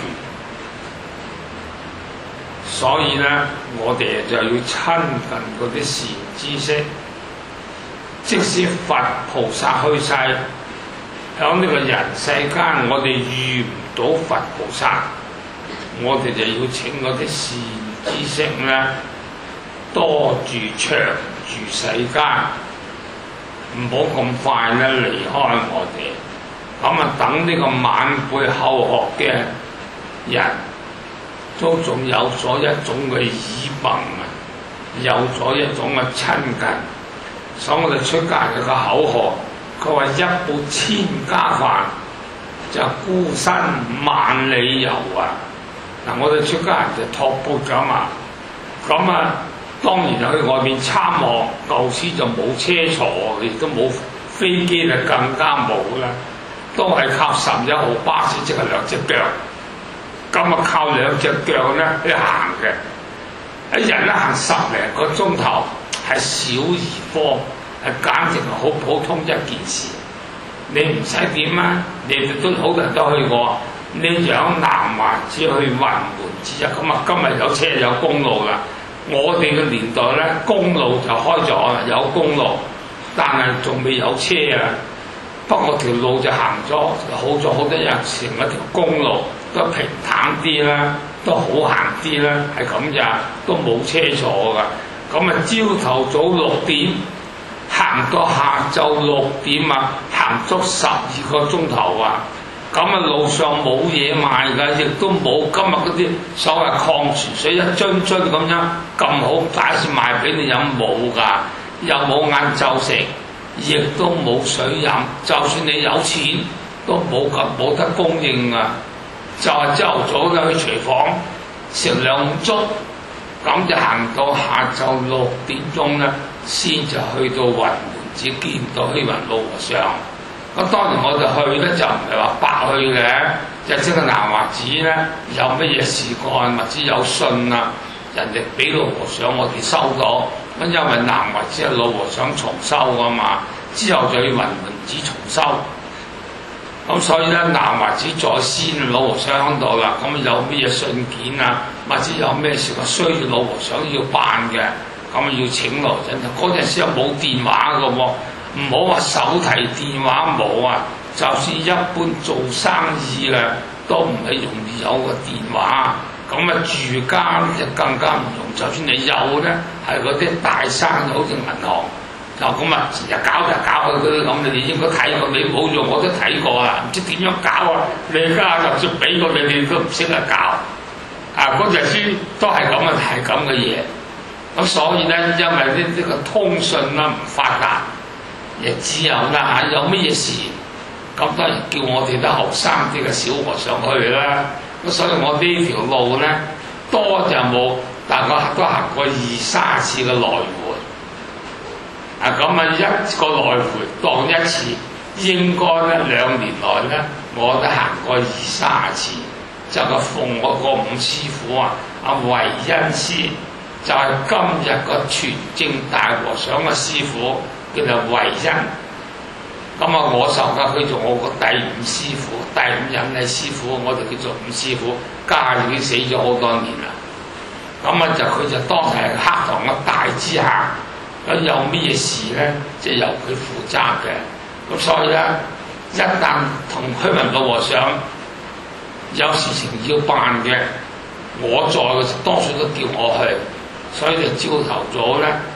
所以咧我哋就要親近嗰啲善知識，即使佛菩薩去世，喺呢個人世間，我哋遇唔到佛菩薩，我哋就要請嗰啲善知識咧多住長住世間，唔好咁快咧離開我哋。咁啊，等呢個晚輩後學嘅人都仲有咗一種嘅倚憑啊，有咗一種嘅親近。所以我哋出家有個口號，佢話一缽千家飯，就孤身萬里遊啊！嗱，我哋出家人就托缽㗎嘛，咁啊當然去外面參學，舊時就冇車坐，亦都冇飛機，就更加冇啦。都係靠十一號巴士，即係兩隻腳。咁啊靠兩隻腳咧去行嘅，一日咧行十零個鐘頭，係小兒科，係簡直係好普通一件事。你唔使點啊，你哋都好多人都去過。你響南華寺去雲門寺啊，咁啊今日有車有公路啦。我哋嘅年代咧，公路就開咗，有公路，但係仲未有車啊。不過條路就行咗好咗好多日，成一條公路都平坦啲啦，都好行啲啦，係咁咋，都冇車坐噶。咁啊朝頭早六點行到下晝六點啊，行足十二個鐘頭啊！咁啊路上冇嘢賣㗎，亦都冇今日嗰啲所謂礦泉水一樽樽咁樣咁好打算賣俾你飲，冇㗎，又冇晏晝食。亦都冇水飲，就算你有錢都冇咁冇得供應啊！就係朝頭早咧去廚房食兩碗粥，咁就行到下晝六點鐘咧，先就去到雲門寺見到虛雲老和尚。咁當然我哋去咧就唔係話白去嘅，就即係南華寺咧有乜嘢事幹或者有信啊，人哋俾老和尚我哋收到。咁因為南華寺係老和尚重修㗎嘛，之後就要雲門寺重修，咁所以咧南華寺在先，老和尚喺度啦。咁有咩嘢信件啊，或者有咩事需要老和尚要辦嘅，咁要請來陣。嗰陣時又冇電話㗎喎，唔好話手提電話冇啊，就算一般做生意嘅都唔係容易有個電話。咁啊住家就更加唔用，就算你有咧，係嗰啲大生意，好似銀行，就咁啊，成日搞就搞佢嗰啲咁，你哋應該睇過，你冇用我都睇過啦，唔知點樣搞啊！你而家就算俾過你，你都唔識得搞。啊，嗰陣時都係咁啊，係咁嘅嘢。咁所以咧，因為呢呢個通訊啦唔發達，亦只有啦嚇，有乜嘢事，咁當然叫我哋啲後生啲嘅小和尚去啦。咁所以我呢條路咧多就冇，但係我都行過二三次嘅來回。啊咁啊一個來回當一次，應該咧兩年內咧我都行過二三次。就個奉我個五師傅啊，阿慧恩師，就係、是、今日個全正大和尚嘅師傅，叫做慧恩。咁啊，我受噶，佢做我個第五師傅，第五任嘅師傅，我哋叫做五師傅，家已經死咗好多年啦。咁啊，就佢就當係黑堂嘅大知客，咁有咩事咧，就由佢負責嘅。咁所以咧，一旦同虛雲老和尚有事情要辦嘅，我在嘅多數都叫我去，所以就朝頭早咧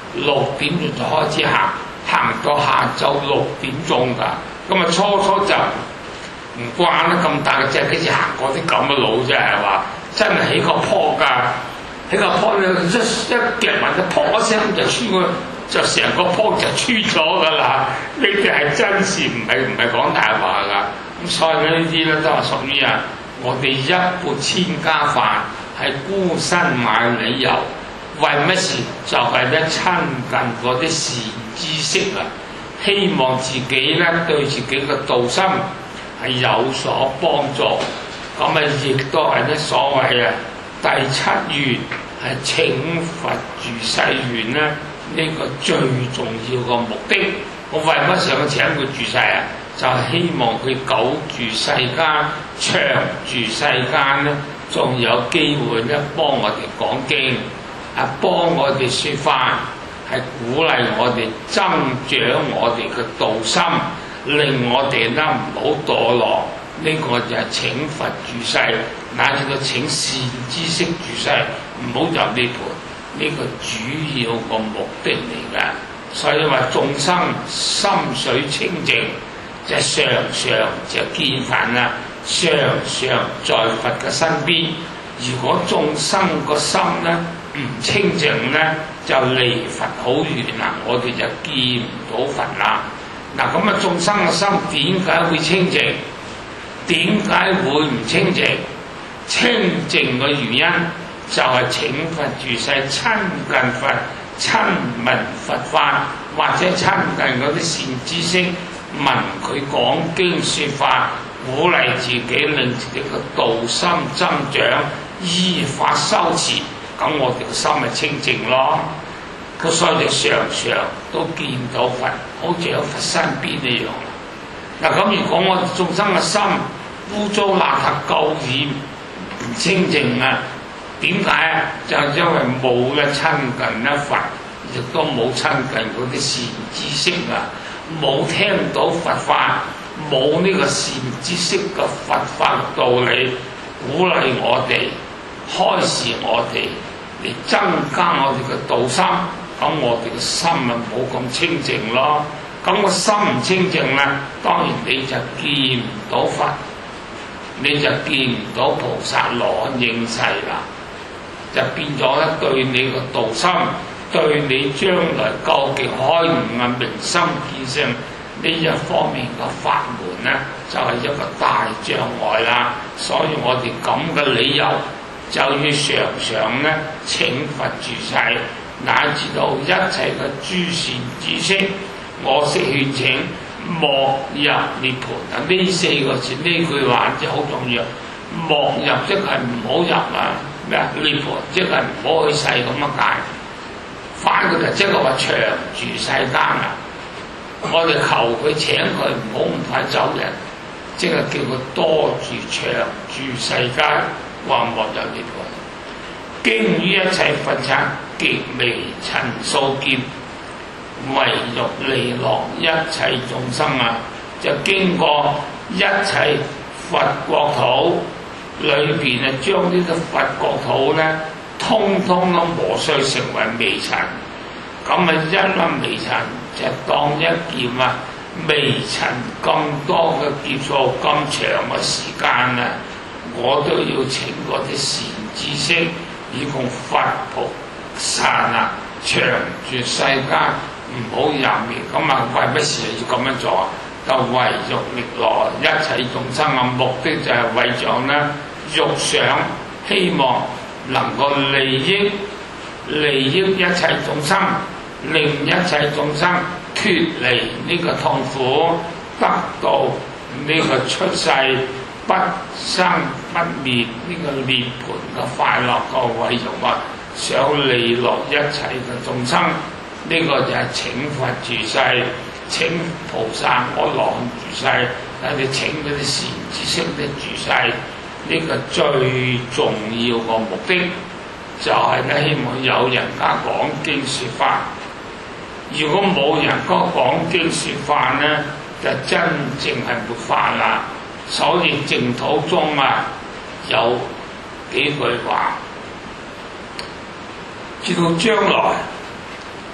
六點鐘就開始行，行到下晝六點鐘㗎。咁啊初初就唔慣得咁大嘅隻，幾時行過啲咁嘅路啫？係話真係起個坡㗎，起個坡咧一一夾埋就撲一聲就穿個，就成個坡就穿咗㗎啦。呢啲係真事，唔係唔係講大話㗎。咁所以呢啲咧都係屬於啊，我哋一缽千家飯係孤身買理由，為乜事？就係咧親近嗰啲善知識啊，希望自己咧對自己嘅道心係有所幫助。咁啊，亦都係咧所謂啊第七願係請佛住世願咧，呢個最重要個目的。我為乜想請佢住世啊？就係希望佢久住世間、長住世間咧，仲有機會咧幫我哋講經，啊幫我哋説法，係鼓勵我哋增長我哋嘅道心，令我哋咧唔好墮落。呢、這個就係請佛住世，乃至到請善知識住世，唔好入涅槃。呢、這個主要個目的嚟㗎。所以話眾生心水清淨，就常常就見佛啦，常常在佛嘅身邊。如果眾生個心咧唔清淨咧，就離佛好遠啦，我哋就見唔到佛啦。嗱咁啊，眾生嘅心點解會清淨？點解會唔清淨？清淨嘅原因就係請佛住世，親近佛，親聞佛法，或者親近嗰啲善知識，聞佢講經説法，鼓勵自己，令自己嘅道心增長，依法修持，咁我哋嘅心咪清淨咯。佢所以就常常都見到佛，好似喺佛身邊一樣。嗱咁如果我哋眾生嘅心污糟邋遢、垢染唔清淨啊，點解啊？就係因為冇咧親近一佛，亦都冇親近嗰啲善知識啊，冇聽到佛法，冇呢個善知識嘅佛法道理，鼓勵我哋，開示我哋，嚟增加我哋嘅道心，咁我哋嘅心咪冇咁清淨咯。咁個心唔清淨咧，當然你就見唔到佛，你就見唔到菩薩羅漢應世啦，就變咗咧對你個道心，對你將來究竟開悟啊、明心見性呢一方面嘅法門咧，就係、是、一個大障礙啦。所以我哋咁嘅理由，就要常常咧請佛住世，乃至到一切嘅諸善知識，我識勸請，莫入涅槃啊！呢四個字，呢句話真係好重要。莫入即係唔好入啊！咩啊？涅槃即係唔好去世咁樣解。反過嚟即係話長住世間啊！我哋求佢請佢唔好咁快走人，即係叫佢多住長住世間，話莫入涅槃。經於一切佛剎，極微塵數劫，唯欲利樂一切眾生啊！就經過一切佛國土裏邊啊，將呢個佛國土咧，通通都磨碎成為微塵。咁啊，因為微塵就當一劍啊，微塵咁多嘅劫數，咁長嘅時間啊，我都要請嗰啲善知識，以供佛菩薩啊，長住世間，唔好入滅。咁啊，為乜事要咁樣做啊？就為欲力樂一切眾生嘅目的就係為咗咧，欲想希望能夠利益利益一切眾生，令一切眾生脫離呢個痛苦，得到呢個出世不生不滅呢個涅槃嘅快樂個為欲啊！想利樂一切嘅眾生，呢、這個就係請佛住世，請菩薩我羅漢住世，但係請嗰啲善知識嘅住世，呢、這個最重要個目的就係咧，希望有人家講經説法。如果冇人家講經説法咧，就真正係沒法啦。所以淨土中啊，有幾句話，至到將來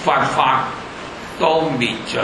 佛法都滅盡，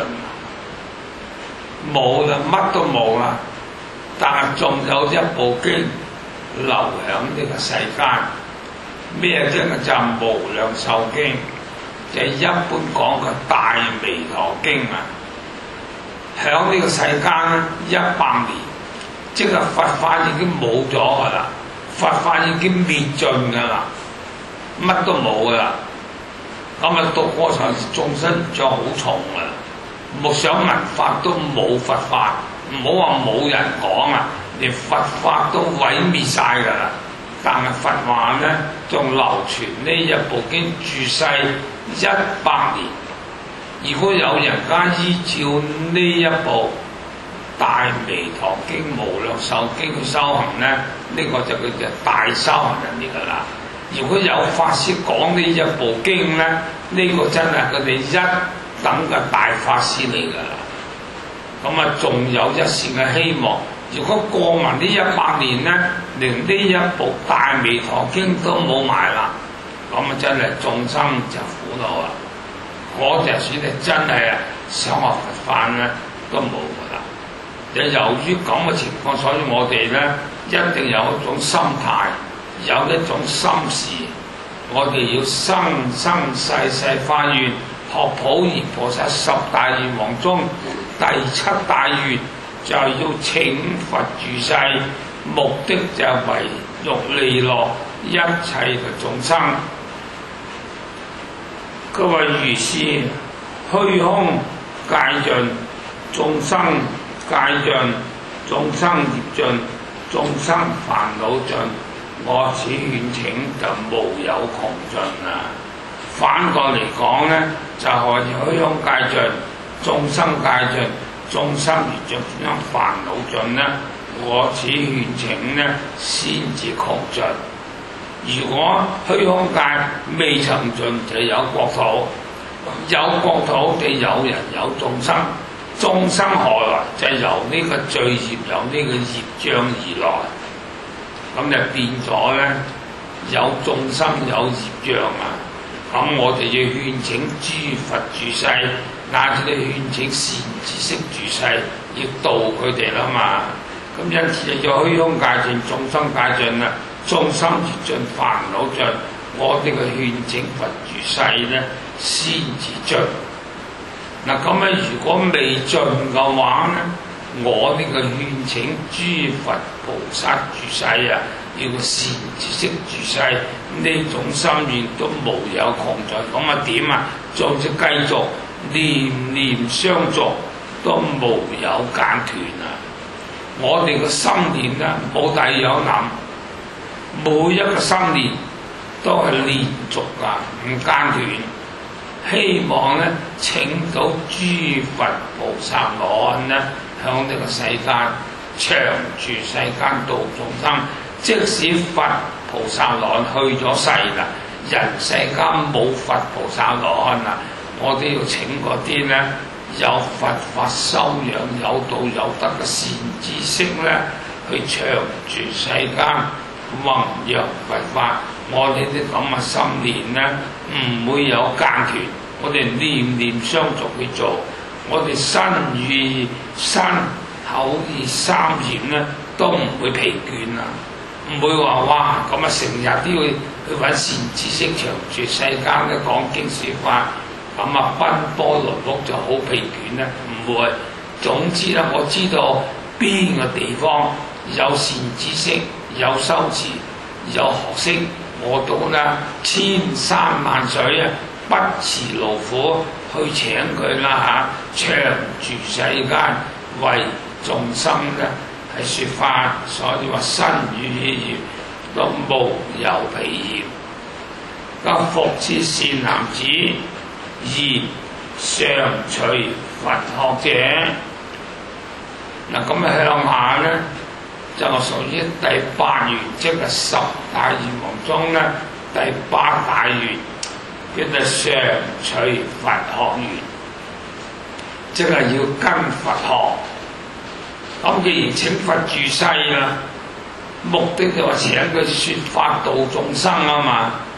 冇啦，乜都冇啦。但係仲有一部經流響呢個世間，咩經啊？就係《無量壽經》，就係一般講嘅《大彌陀經》啊。響呢個世間一百年，即係佛法已經冇咗噶啦，佛法已經滅盡噶啦，乜都冇噶啦。咁啊，讀過場眾生障好重啊！木想聞法都冇佛法，唔好話冇人講啊，連佛法都毀滅晒噶啦。但係佛話咧，仲流傳呢一部經住世一百年。如果有人家依照呢一部《大彌陀經》《無量壽經》去修行咧，呢、這個就叫做大修行人嚟噶啦。如果有法師講呢一部經咧，呢、這個真係佢哋一等嘅大法師嚟噶啦。咁啊，仲有一線嘅希望。如果過埋呢一百年咧，連呢一部《大彌陀經》都冇埋啦，咁啊真係眾生就苦惱啦。嗰隻選你真係啊，想學佛法咧都冇噶啦。就由於咁嘅情況，所以我哋咧一定有一種心態，有一種心事，我哋要生生世世發願，學普賢菩薩十大願望中第七大願，就係要請佛住世，目的就係為欲利樂一切嘅眾生。佢話如是虛空界盡，眾生界盡，眾生業盡，眾生煩惱盡，我此願請就無有窮盡啊！反過嚟講咧，就係虛空界盡，眾生界盡，眾生業盡，眾生煩惱盡咧，我此願請咧先至窮盡。如果虛空界未曾盡，就有國土；有國土，就有人有眾生。眾生何來？就係由呢個罪業，由呢個業障而來。咁就變咗咧，有眾生有業障啊！咁我哋要勸請諸佛住世，乃至你勸請善知識住世，要度佢哋啦嘛。咁因此就要虛空界盡，眾生界盡啦。眾生業盡，煩惱盡，我哋嘅勸請佛住世咧，先至盡。嗱咁樣如果未盡嘅話咧，我哋嘅勸請諸佛菩薩住世啊，要善知識住世，呢種心願都無有窮盡。咁啊點啊？仲要繼續念念相續，都無有間斷啊！我哋嘅心念咧，冇第二樣諗。每一個心念都係連續噶，唔間斷。希望咧，請到諸佛菩薩羅漢咧，向呢個世間長住世間度眾生。即使佛菩薩羅漢去咗世啦，人世間冇佛菩薩羅漢啦，我都要請嗰啲咧有佛法修養、有道有德嘅善知識咧，去長住世間。弘揚佛法，我哋啲咁嘅心念咧，唔會有間斷。我哋念念相續去做，我哋身語身口意三業咧，都唔會疲倦啊！唔會話哇咁啊，成日都要去揾善知識長住世間咧講經説法，咁啊奔波勞碌就好疲倦咧。唔會。總之咧，我知道邊個地方有善知識。有修持，有學識，我都咧千山萬水啊，不辭勞苦去請佢啦嚇，長住世間為眾生咧係説法，所以話身語意業都無有疲厭。咁復次善男子，而常隨佛學者，嗱咁啊向下咧。就係屬於第八願，即係十大願望中咧第八大願，叫做常隨佛學願，即係要跟佛學。咁既然請佛住世啦，目的就話請佢説法度眾生啊嘛。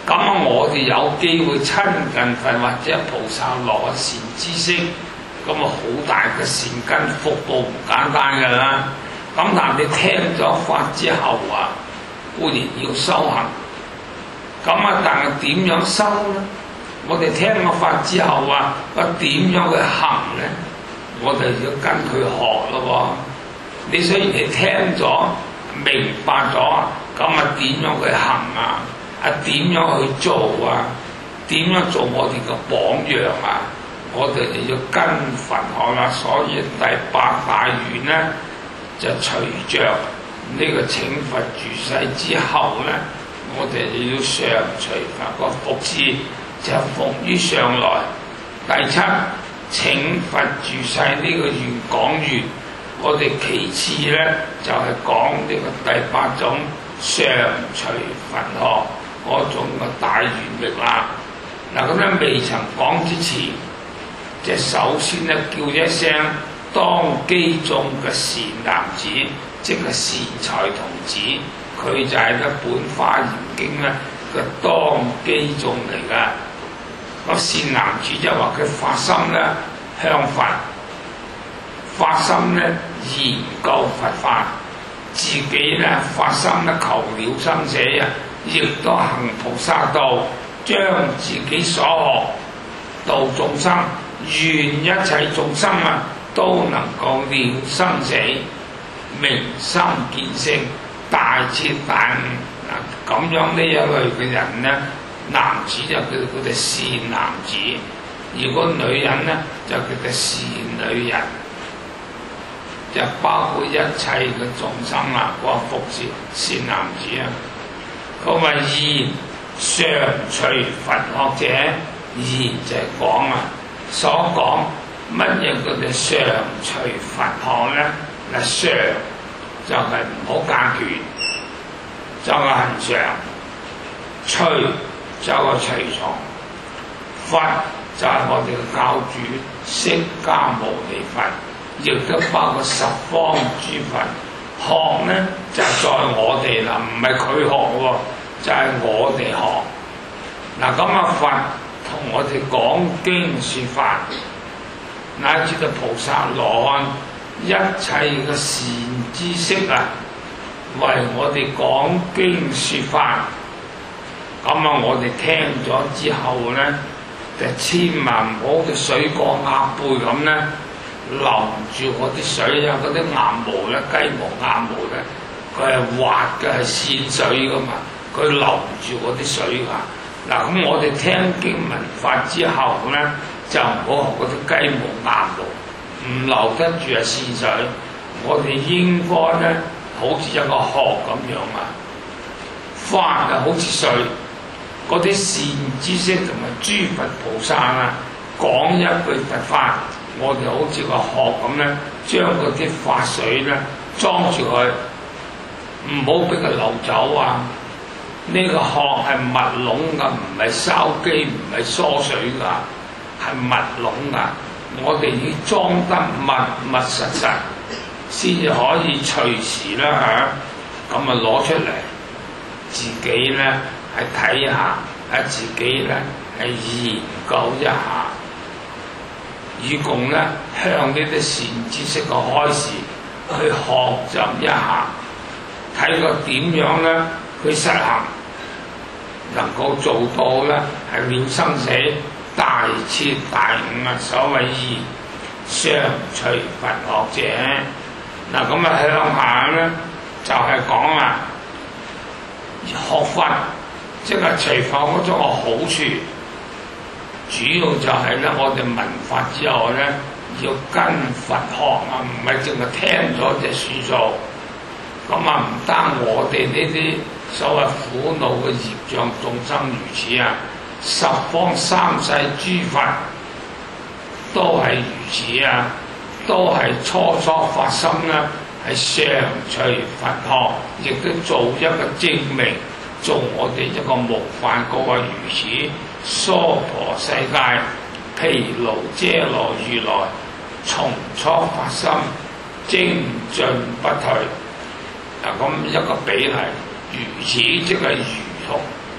咁啊，我哋有機會親近佛或者菩薩羅善知識，咁啊好大嘅善根福報唔簡單㗎啦。咁但係你聽咗法之後啊，固然要修行。咁啊，但係點樣修咧？我哋聽咗法之後啊，我點樣去行咧？我哋要跟佢學咯喎。你雖然你聽咗、明白咗，咁啊點樣去行啊？啊點樣去做啊？點樣做我哋嘅榜樣啊？我哋就要跟佛學啦。所以第八大願咧，就隨着呢個請佛住世之後咧，我哋就要上隨佛個福祉，就服於上來。第七，請佛住世呢個願講完，我哋其次咧就係、是、講呢個第八種上隨佛學嗰種嘅大願力啦。嗱咁咧未曾講之前，即係首先咧叫一聲當機眾嘅善男子，即係善財童子，佢就係咧本華嚴經咧嘅當機眾嚟噶。個善男子就話佢發心咧向佛，發心咧研究佛法，自己咧發心咧求了生死啊，亦都行菩薩道，將自己所學度眾生，願一切眾生啊都能夠了生死，明心見性，大徹大悟。嗱咁樣呢一類嘅人咧，男子就叫佢哋善男子，如果女人咧就叫佢善女人，就包括一切嘅眾生啦，嗰個服侍善男子啊。佢話言上隨佛學者，言就係講啊，所講乜嘢叫做上隨佛學咧？嗱，上就係唔好間斷，就係恒常；隨就係隨從；佛就係我哋嘅教主釋迦牟尼佛，亦都包括十方諸佛。學咧就係、是、在我哋啦，唔係佢學喎，就係、是、我哋學。嗱咁啊，佛同我哋講經説法，乃至到菩薩羅漢一切嘅善知識啊，為我哋講經説法。咁啊，我哋聽咗之後咧，就千萬唔好似水過鴨背咁咧，留住嗰啲水啊，嗰啲鴨毛咧，雞毛鴨毛咧，佢係滑嘅，係線水噶嘛，佢留住嗰啲水㗎。嗱，咁我哋聽經聞法之後咧，就唔好學嗰啲雞毛鴨毛，唔留得住係線水。我哋應該咧，好似一個殼咁樣啊，法就好似水，嗰啲善知識同埋諸佛菩薩啊，講一句佛法，我哋好似個殼咁咧，將嗰啲法水咧裝住佢，唔好俾佢流走啊！呢、這個殼係密籠㗎，唔係筲箕，唔係疏水㗎，係密籠㗎。我哋要裝得密密實實，先至可以隨時啦嚇，咁啊攞出嚟，自己咧係睇下，喺自己咧係研究一下。以共咧向呢啲善知識嘅開示去學習一下，睇個點樣咧去實行，能夠做到咧係了生死、大徹大悟啊！所謂言上隨佛學者，嗱咁啊向下咧就係、是、講啊學佛，即係隨佛嗰種嘅好處。主要就係咧，我哋聞法之後咧，要跟佛學啊，唔係淨係聽咗就算數。咁啊，唔單我哋呢啲所謂苦惱嘅業障眾生如此啊，十方三世諸佛都係如此啊，都係初初發心啦，係上隨佛學，亦都做一個證明，做我哋一個模範嗰個如此。娑婆世界，毗盧遮那如來，從初發心，精進不退。嗱，咁一個比例，如此即係如同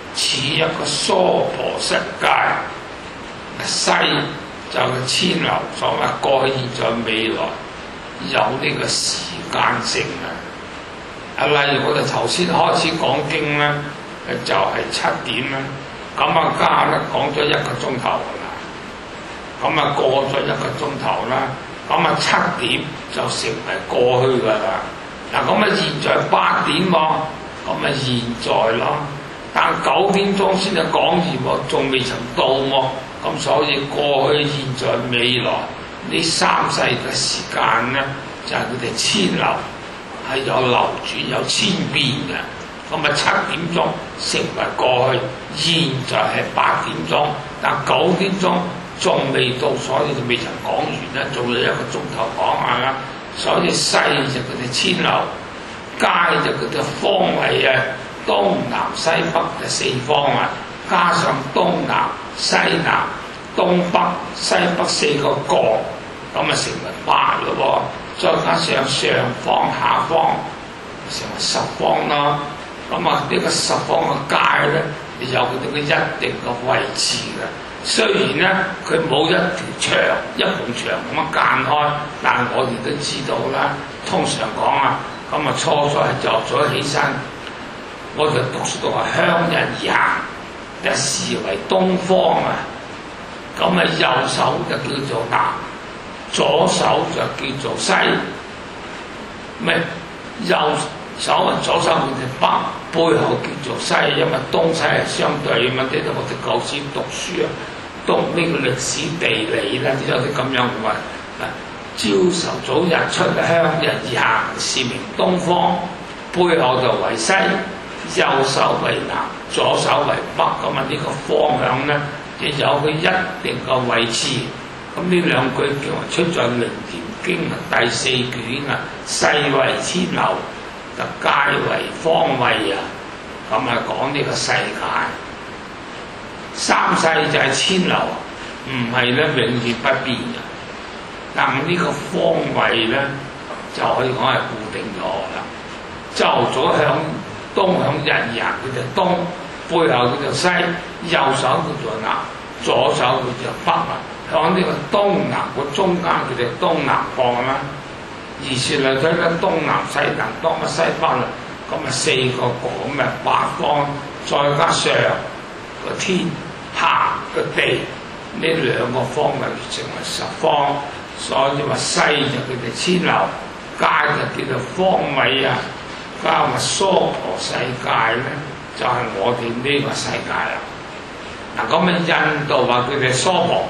似一個娑婆世界，世就係千流，所謂過去、現在、未來有呢個時間性啊！啊，例如我哋頭先開始講經咧，就係、是、七點啦，咁啊加咧講咗一個鐘頭啦，咁啊過咗一個鐘頭啦，咁啊七點就成為過去噶啦。嗱，咁啊現在八點喎，咁啊現在咯，但九點鐘先至講完喎，仲未曾到喎，咁所以過去、現在、未來呢三世嘅時間咧，就係佢哋千流，係有流轉、有千變嘅。咁啊七點鐘成為過去，現在係八點鐘，但九點鐘仲未到，所以就未曾講完啦，仲有一個鐘頭講下啦。所以世就佢哋千流，界就佢哋方位啊，東南西北嘅四方啊，加上東南、西南、東北、西北四個角，咁啊成為八咯喎，再加上上方、下方，成為十方咯。咁啊呢個十方嘅界咧，有佢哋嘅一定嘅位置嘅。雖然咧佢冇一條牆、一埲牆咁樣間開，但係我哋都知道啦。通常講啊，咁啊初初係作咗起身，我哋讀書讀話向日而行，就視為東方啊。咁啊右手就叫做南，左手就叫做西。咩右手啊左手叫做北，背後叫做西，因為東西係相對啊嘛。呢度我哋舊時讀書啊，讀呢個歷史地理啦，有啲咁樣嘅話，朝頭早日出向日而行，是名東方，背後就為西，右手為南，左手為北。咁啊呢個方向咧，亦有佢一定嘅位置。咁呢兩句叫話出在《楞嚴經》第四卷啊，世為千流，就界為方位啊。咁啊講呢個世界，三世就係千流，唔係咧永遠不變嘅。但係呢個方位咧，就可以講係固定咗啦。朝早向東向日而行，佢就東；背後佢就西；右手叫做南，左手佢就北啊。向呢個東南個中間，佢就東南方啦。而說嚟睇咧，東南西南東啊西北啦，咁啊四個咁嘅八方，再加上個天下個地呢兩個方位成為十方。所以話世就叫做千流，界就叫做方位啊。加埋娑婆世界咧，就係、是、我哋呢個世界啦。嗱咁啊，印度話佢哋娑婆，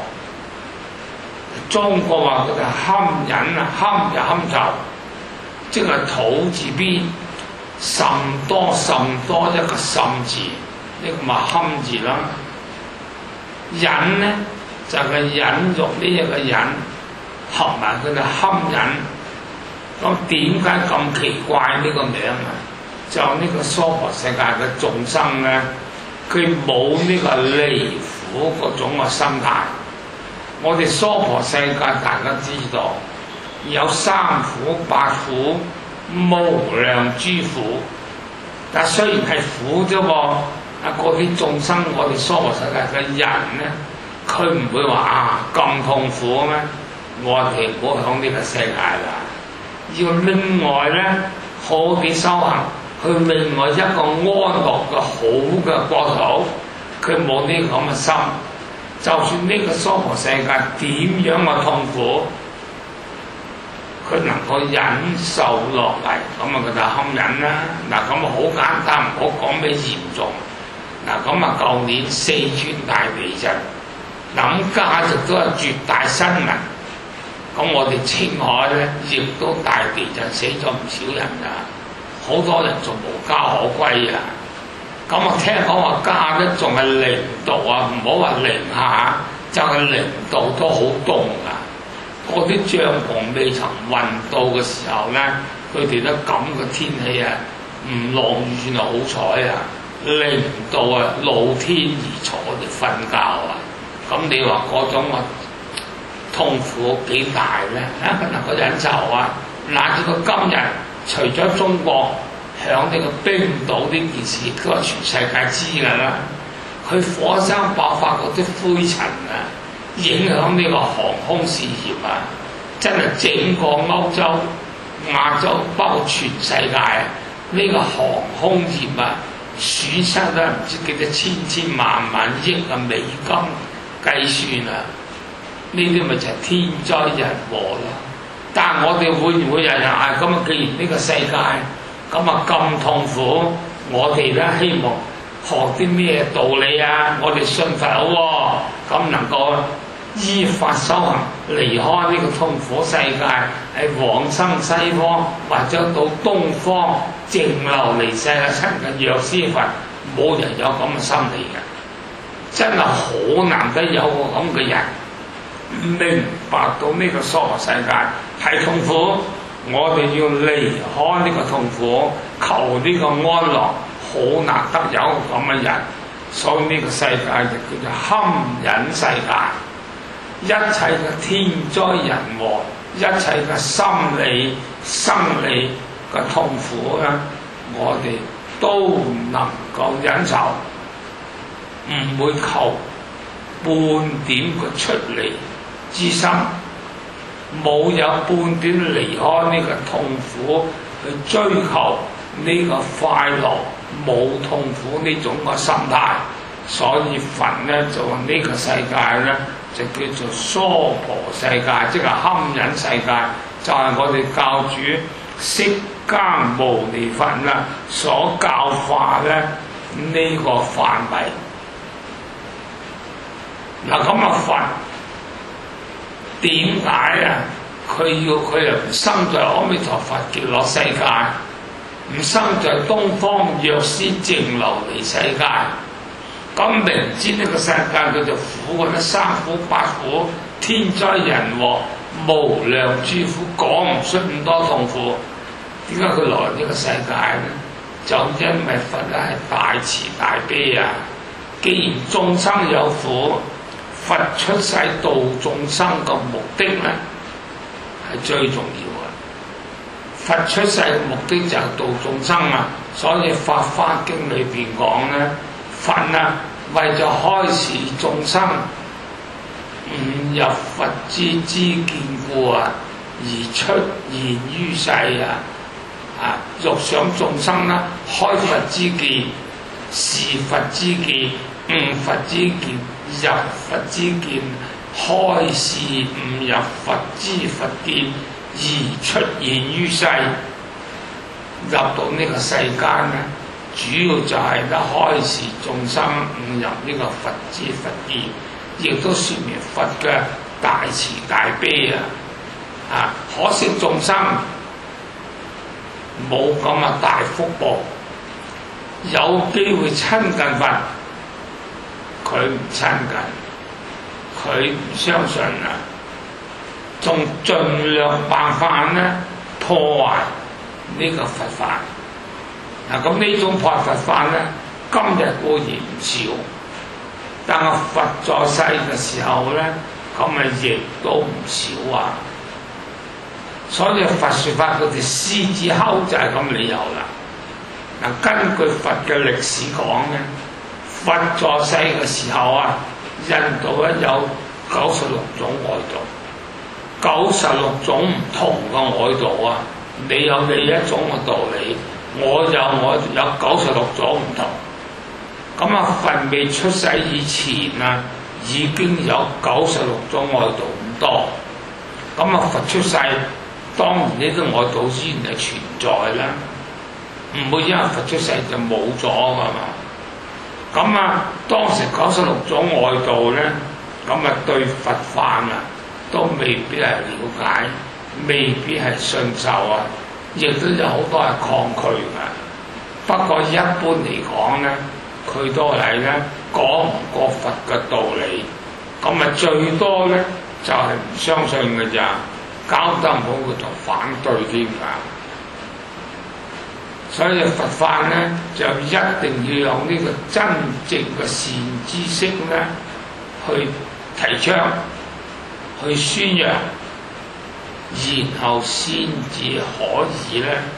中國話佢哋堪忍啊，堪就堪就，即係土字邊甚多甚多一個甚字，呢、這個咪堪字啦。忍咧就係、是、忍辱呢一個忍。合埋佢哋堪忍，咁點解咁奇怪呢個名啊？就呢個娑婆世界嘅眾生咧，佢冇呢個離苦嗰種嘅心態。我哋娑婆世界大家知道有三苦、八苦、無量諸苦，但雖然係苦啫喎，啊嗰啲眾生，我哋娑婆世界嘅人咧，佢唔會話啊咁痛苦咩？我哋唔好響呢個世界啦，要另外咧好啲修行，去另外一個安樂嘅好嘅國土，佢冇呢個咁嘅心。就算呢個娑婆世界點樣嘅痛苦，佢能夠忍受落嚟，咁啊佢就堪忍啦。嗱咁啊好簡單，唔好講咩嚴重。嗱咁啊舊年四川大地震，嗱咁家族都係絕大新聞。咁我哋青海咧，亦都大地震死咗唔少人啊！好多人仲無家可歸啊！咁我聽講話家咧仲係零度啊，唔好話零下，就係、是、零度都好凍啊！嗰啲帳篷未曾運到嘅時候咧，佢哋都咁嘅天氣啊，唔落雨算係好彩啊！零度啊，露天而坐嚟瞓覺啊！咁你話嗰種啊〜痛苦幾大咧？啊，佢能夠忍受啊！乃至到今日，除咗中國響呢個冰島呢件事亦都係全世界知㗎啦。佢火山爆發嗰啲灰塵啊，影響呢個航空事業啊，真係整個歐洲、亞洲，包括全世界呢個航空業啊，損失得唔知幾多千千萬萬億嘅美金計算啊！呢啲咪就係天災人禍咯。但係我哋會唔會有人嗌咁啊？既然呢個世界咁啊咁痛苦，我哋咧希望學啲咩道理啊？我哋信佛好喎，咁能夠依法修行，離開呢個痛苦世界，係往生西方或者到東方淨流離世嘅親近藥師佛，冇人有咁嘅心理嘅，真係好難得有個咁嘅人明白到呢個娑婆世界係痛苦，我哋要離開呢個痛苦，求呢個安樂，好難得有個咁嘅人，所以呢個世界就叫做堪忍世界。一切嘅天災人禍，一切嘅心理、生理嘅痛苦咧，我哋都能夠忍受，唔會求半點嘅出離之心，冇有半點離開呢個痛苦去追求呢個快樂，冇痛苦呢種嘅心態，所以佛咧就話呢個世界咧就叫做娑婆世界，即係堪忍世界，就係、是、我哋教主釋迦牟尼佛啦所教化咧呢、這個範圍。嗱咁啊佛點解啊？佢要佢又唔生在阿彌陀佛極樂世界，唔生在東方藥師淨流離世界。咁明知呢個世界佢就苦嘅，三苦八苦，天災人禍，無量諸苦，講唔出咁多痛苦。點解佢來呢個世界咧？就因為佛咧係大慈大悲啊！既然眾生有苦，佛出世度眾生嘅目的咧係最重要嘅。佛出世嘅目的就係度眾生啊！所以《法華經》裏邊講咧，佛啊為咗開示眾生悟入佛之知見故啊，而出現於世啊！啊，欲想眾生啦，開佛之見、示佛之見、悟佛之見、入佛之見、開示悟入佛之佛見，而出現於世，入到呢個世間咧，主要就係咧開示眾生悟入呢個佛之佛見，亦都説明佛嘅大慈大悲啊！啊，可惜眾生冇咁嘅大福報，有機會親近佛，佢唔親近，佢唔相信啊，仲盡量辦法咧破壞呢個佛法。嗱，咁呢種破佛法咧，今日固然唔少，但係佛在世嘅時候咧，咁啊亦都唔少啊。所以佛説法佢哋獅子吼就係咁理由啦。嗱，根據佛嘅歷史講咧，佛在世嘅時候啊，印度咧有九十六種外道，九十六種唔同嘅外道啊。你有你一種嘅道理，我有我有九十六種唔同。咁啊，佛未出世以前啊，已經有九十六種外道咁多。咁啊，佛出世，當然呢啲外道依然係存在啦，唔會因為佛出世就冇咗㗎嘛。咁啊，當時九十六種外道咧，咁啊對佛法啊都未必係了解，未必係信受啊，亦都有好多係抗拒㗎。不過一般嚟講咧，佢都係咧講唔過佛嘅道理，咁啊最多咧就係、是、唔相信㗎咋。搞得唔好，佢同反對添㗎，所以佛法咧就一定要用呢個真正嘅善知識咧去提倡、去宣揚，然後先至可以咧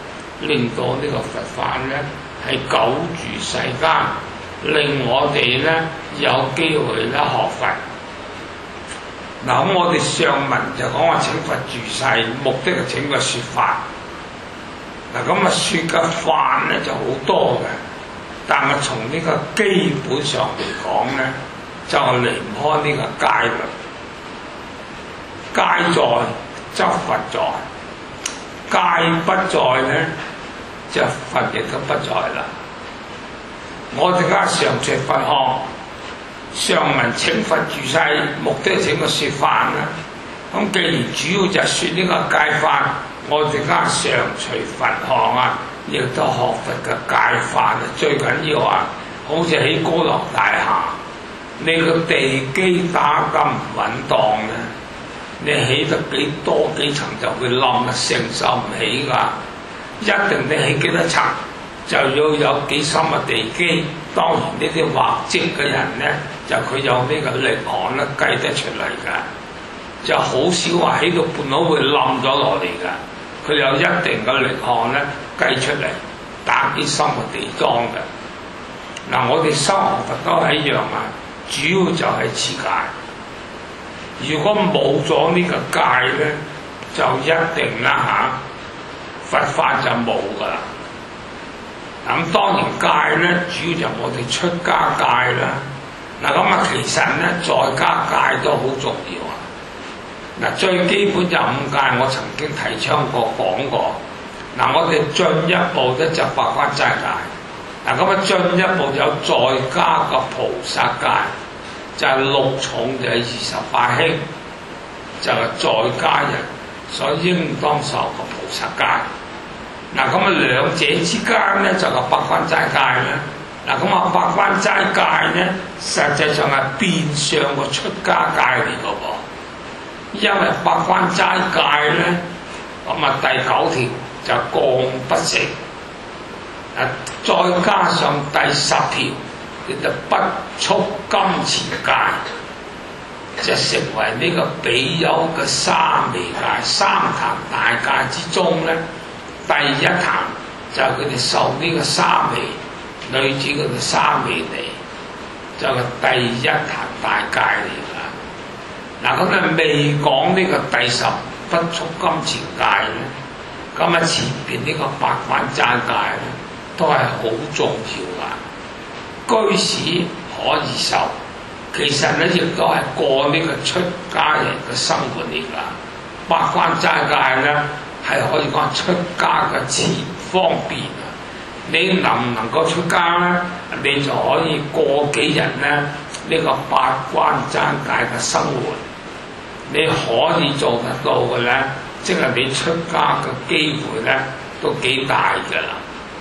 令到呢個佛法咧係久住世間，令我哋咧有機會咧學佛。嗱，咁我哋上文就講話請佛住世，目的係請佢説法。嗱，咁啊説嘅法咧就好多嘅，但係從呢個基本上嚟講咧，就離唔開呢個戒律。戒在則佛在，戒不在咧，就佛亦都不在啦。我哋而家常説佛學，上文請佛住世，目的係請佢説法啦。咁既然主要就係説呢個戒法，我哋而家常隨佛學啊，亦都學佛嘅戒法啊。最緊要啊，好似喺高樓大廈，你個地基打得唔穩當咧，你起得幾多幾層就會冧，承受唔起㗎。一定你起幾多層，就要有幾深嘅地基。當然呢啲畫則嘅人咧，就佢有呢個力學咧計得出嚟㗎。就好少話起到半路會冧咗落嚟㗎。佢有一定嘅力學咧計出嚟，打幾深嘅地樁嘅。嗱，我哋修學佛都係一樣啊，主要就係持戒。如果冇咗呢個戒咧，就一定啦嚇，佛法就冇噶啦。咁當然戒咧，主要就我哋出家戒啦。嗱，咁啊，其實咧在家戒都好重要啊。嗱，最基本就五戒，我曾經提倡過講過。嗱，我哋進一步咧就八關齋戒。嗱，咁啊進一步有在家嘅菩薩戒。就係六重就係二十八輕，就係、是、在家人所應當受嘅菩薩戒。嗱，咁啊兩者之間咧就係八關齋戒啦。嗱，咁啊八關齋戒咧，實際上係變相個出家戒嚟嘅噃。因為八關齋戒咧，咁啊第九條就降不食，啊再加上第十條。叫做不觸金錢戒，就成為呢個比丘嘅沙彌戒。三壇大戒之中咧，第一壇就係佢哋受呢個沙彌，女子嗰個沙彌尼，就係、是、第一壇大戒嚟㗎。嗱，咁啊未講呢個第十不觸金錢戒咧，咁啊前邊呢個八關齋戒咧，都係好重要㗎。居士可以受，其實咧亦都係過呢個出家人嘅生活嚟㗎。八關齋戒咧係可以講出家嘅前方便啊！你能唔能夠出家咧，你就可以過幾日咧呢、呢個八關齋戒嘅生活，你可以做得到嘅咧，即係你出家嘅機會咧都幾大㗎啦。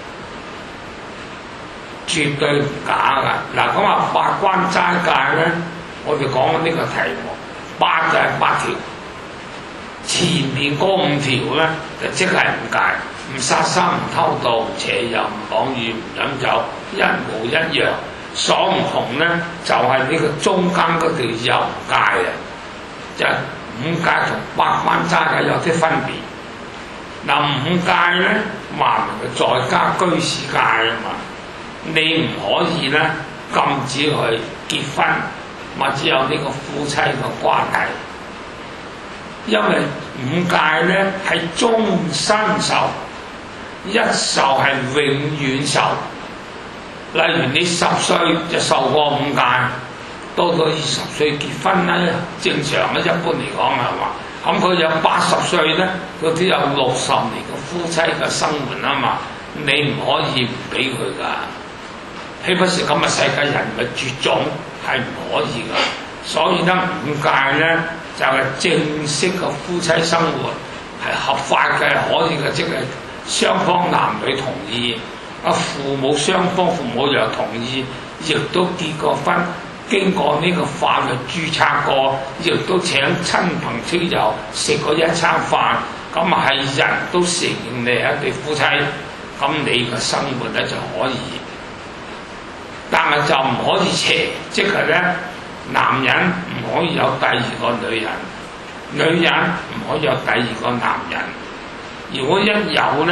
絕對唔假㗎。嗱，咁啊八關齋戒咧，我哋講緊呢個題目，八就係八條，前面嗰五條咧就即係五戒，唔殺生、唔偷盜、唔邪淫、唔妄語、唔飲酒，一模一樣。所唔同咧就係、是、呢個中間嗰條淫戒啊，就係、是、五戒同八關齋戒有啲分別。嗱，五戒咧話明佢在家居士戒啊嘛。你唔可以咧禁止佢結婚，或者有呢個夫妻嘅關係，因為五戒咧係終身受，一受係永遠受。例如你十歲就受過五戒，到到二十歲結婚咧，正常咧一般嚟講係嘛？咁佢有八十歲咧，佢都有六十年嘅夫妻嘅生活啊嘛，你唔可以唔俾佢㗎。豈不是咁嘅世界人嘅絕種係唔可以㗎，所以咧五戒咧就係、是、正式嘅夫妻生活係合法嘅，可以嘅，即係雙方男女同意，啊父母雙方父母又同意，亦都結過婚，經過呢個法律註冊過，亦都請親朋戚友食過一餐飯，咁係人都承認你係一對夫妻，咁你嘅生活咧就可以。但係就唔可以邪，即係咧，男人唔可以有第二個女人，女人唔可以有第二個男人。如果一有咧，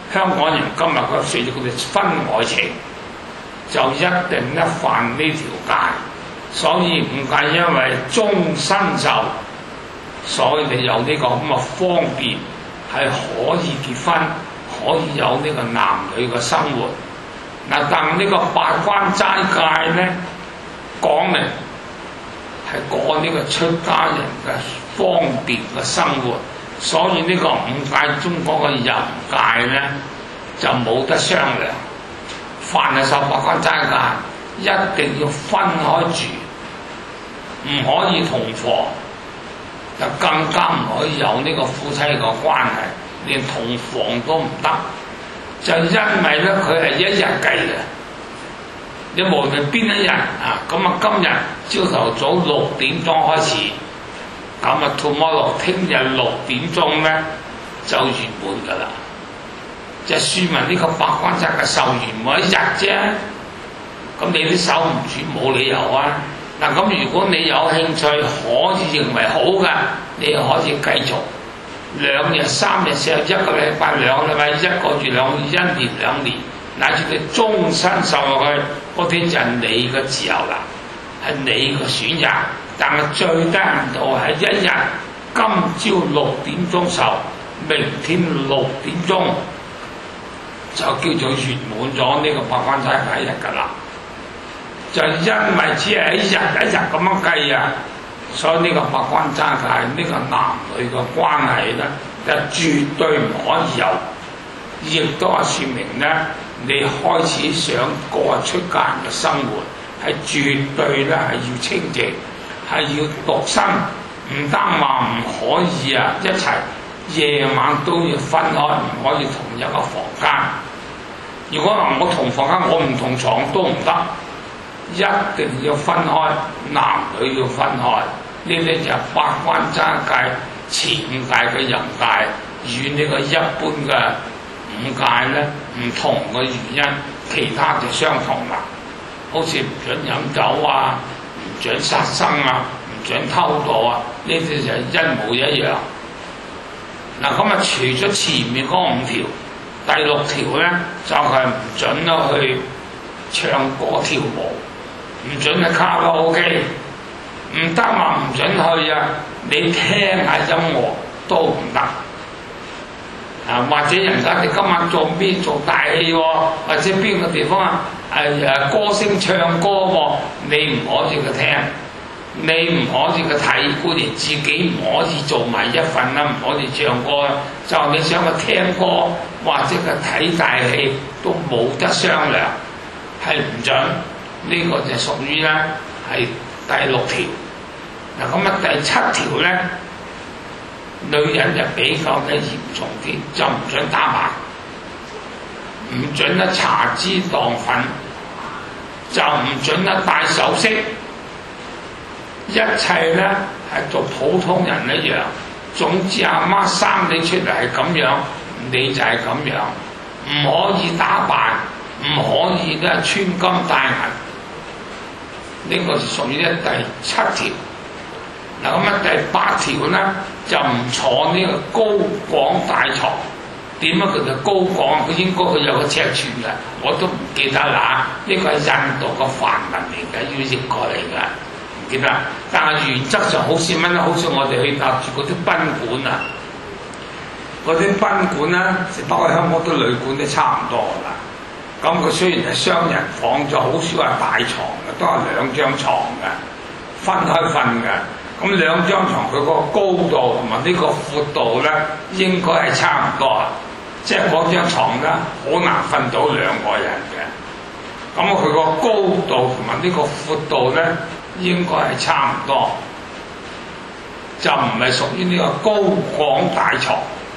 香港人今日個需要佢哋婚外情，就一定咧犯呢條戒。所以唔係因為終身受，所以你有呢個咁嘅方便，係可以結婚，可以有呢個男女嘅生活。嗱，但呢個八關齋戒咧講明係過呢個出家人嘅方便嘅生活，所以呢個五戒中嗰個淫戒咧就冇得商量。凡係受八關齋戒，一定要分開住，唔可以同房，就更加唔可以有呢個夫妻嘅關係，連同房都唔得。就因為咧佢係一日計嘅，你無論邊一日啊，咁啊今日朝頭早六點鐘開始，咁啊 tomorrow 聽日六點鐘咧就圓滿㗎啦。就説明呢個八關齋戒受完每一日啫，咁你都守唔住，冇理由啊！嗱，咁如果你有興趣，可以認為好嘅，你可以繼續兩日、三日、四日、一個禮拜、兩個禮拜、一個月、兩個月、一年、兩年，乃至你終身受落去，嗰啲就係你嘅自由啦，係你嘅選擇。但係最低限度係一日，今朝六點鐘受，明天六點鐘。就叫做圓滿咗呢個八關齋戒一日㗎啦，就因為只係一日一日咁樣計啊，所以呢個八關齋戒呢個男女嘅關係咧，就絕對唔可以有，亦都係説明咧，你開始想過出家人嘅生活，係絕對咧係要清淨，係要獨身，唔單話唔可以啊一齊。夜晚都要分開，唔可以同一個房間。如果話我同房間，我唔同床都唔得，一定要分開，男女要分開。呢啲就係八關齋戒前五戒嘅淫戒，與呢個一般嘅五戒咧唔同嘅原因，其他就相同啦。好似唔準飲酒啊，唔準殺生啊，唔準偷盜啊，呢啲就係一模一樣。嗱，咁啊，除咗前面嗰五條，第六條咧就係、是、唔準咯去唱歌跳舞，唔準去卡拉 OK， 唔得話唔準去啊！你聽下音樂都唔得啊！或者人家你今晚做咩做大戲喎、啊？或者邊個地方啊？誒、啊、誒歌星唱歌喎、啊，你唔可以去聽。你唔可以個睇官，你自己唔可以做埋一份啦，唔可以唱歌。就你想去聽歌或者個睇大戲都冇得商量，係唔準。呢、這個就屬於咧係第六條。嗱咁啊第七條咧，女人就比較嘅嚴重啲，就唔準打扮，唔準咧搽脂當粉，就唔準咧戴首飾。一切咧係做普通人一樣，總之阿媽生你出嚟係咁樣，你就係咁樣，唔可以打扮，唔可以咧穿金戴銀，呢、這個屬於咧第七條。嗱咁啊第八條咧就唔坐呢個高廣大床。點解佢就高廣？佢應該佢有個尺寸嘅，我都唔記得啦。呢、這個係印度個梵文嚟嘅，要譯過嚟嘅。記得，但係原則上好似乜咧？好似我哋去搭住嗰啲賓館啊，嗰啲賓館咧，包括香港啲旅館都差唔多啦。咁佢雖然係雙人房，就好少係大床嘅，都係兩張床嘅，分開瞓嘅。咁兩張床佢個高度同埋呢個闊度咧，應該係差唔多。即係嗰張牀咧，好難瞓到兩個人嘅。咁佢個高度同埋呢個闊度咧，應該係差唔多，就唔係屬於呢個高廣大床，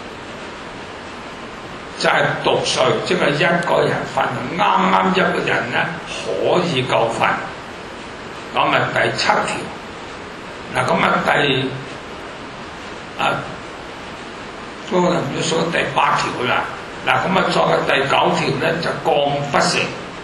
就係獨睡，即係一個人瞓，啱啱一個人咧可以夠瞓。咁啊第七條，嗱咁啊第啊嗰個要數第八條啦。嗱咁啊再第九條咧就降不成，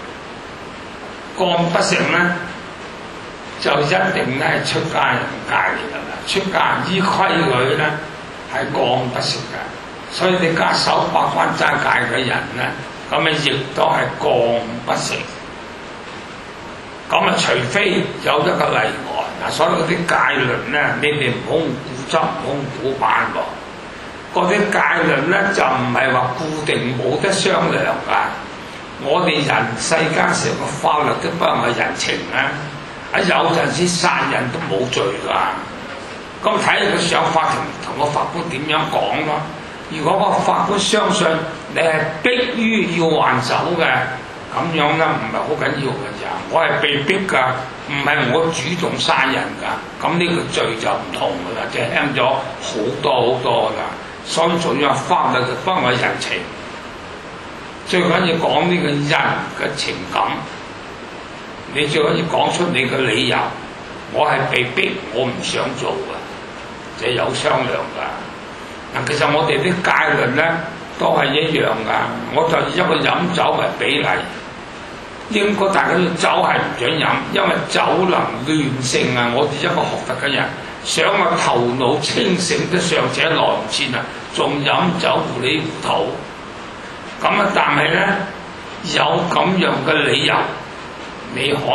降不成咧。就一定咧係出家人戒嚟㗎啦，出家人依規矩咧係降不成嘅， 所以你家守百關齋戒嘅人咧，咁啊亦都係降不成。咁啊，除非有一個例外嗱，所以嗰啲戒律咧，你哋唔好固執，唔好古板喎。嗰啲戒律咧就唔係話固定冇得商量㗎。我哋人世間上嘅法律都不係人情啦，啊有陣時殺人都冇罪㗎。咁睇佢上法庭同個法官點樣講咯。如果個法官相信你係逼於要還手嘅，咁樣咧唔係好緊要嘅咋。我係被逼㗎，唔係我主動殺人㗎。咁呢個罪就唔同㗎啦，就輕咗好多好多㗎。所以仲要法律就不係人情，最緊要講呢個人嘅情感。你最緊要講出你嘅理由。我係被逼，我唔想做㗎，就有商量㗎。嗱，其實我哋啲戒律咧都係一樣㗎。我就以一個飲酒為比例，應該大家要酒係唔準飲，因為酒能亂性啊！我哋一個學佛嘅人，想個頭腦清醒得尚且來唔切啊，仲飲酒糊裡糊塗。咁啊，但係咧有咁樣嘅理由，你可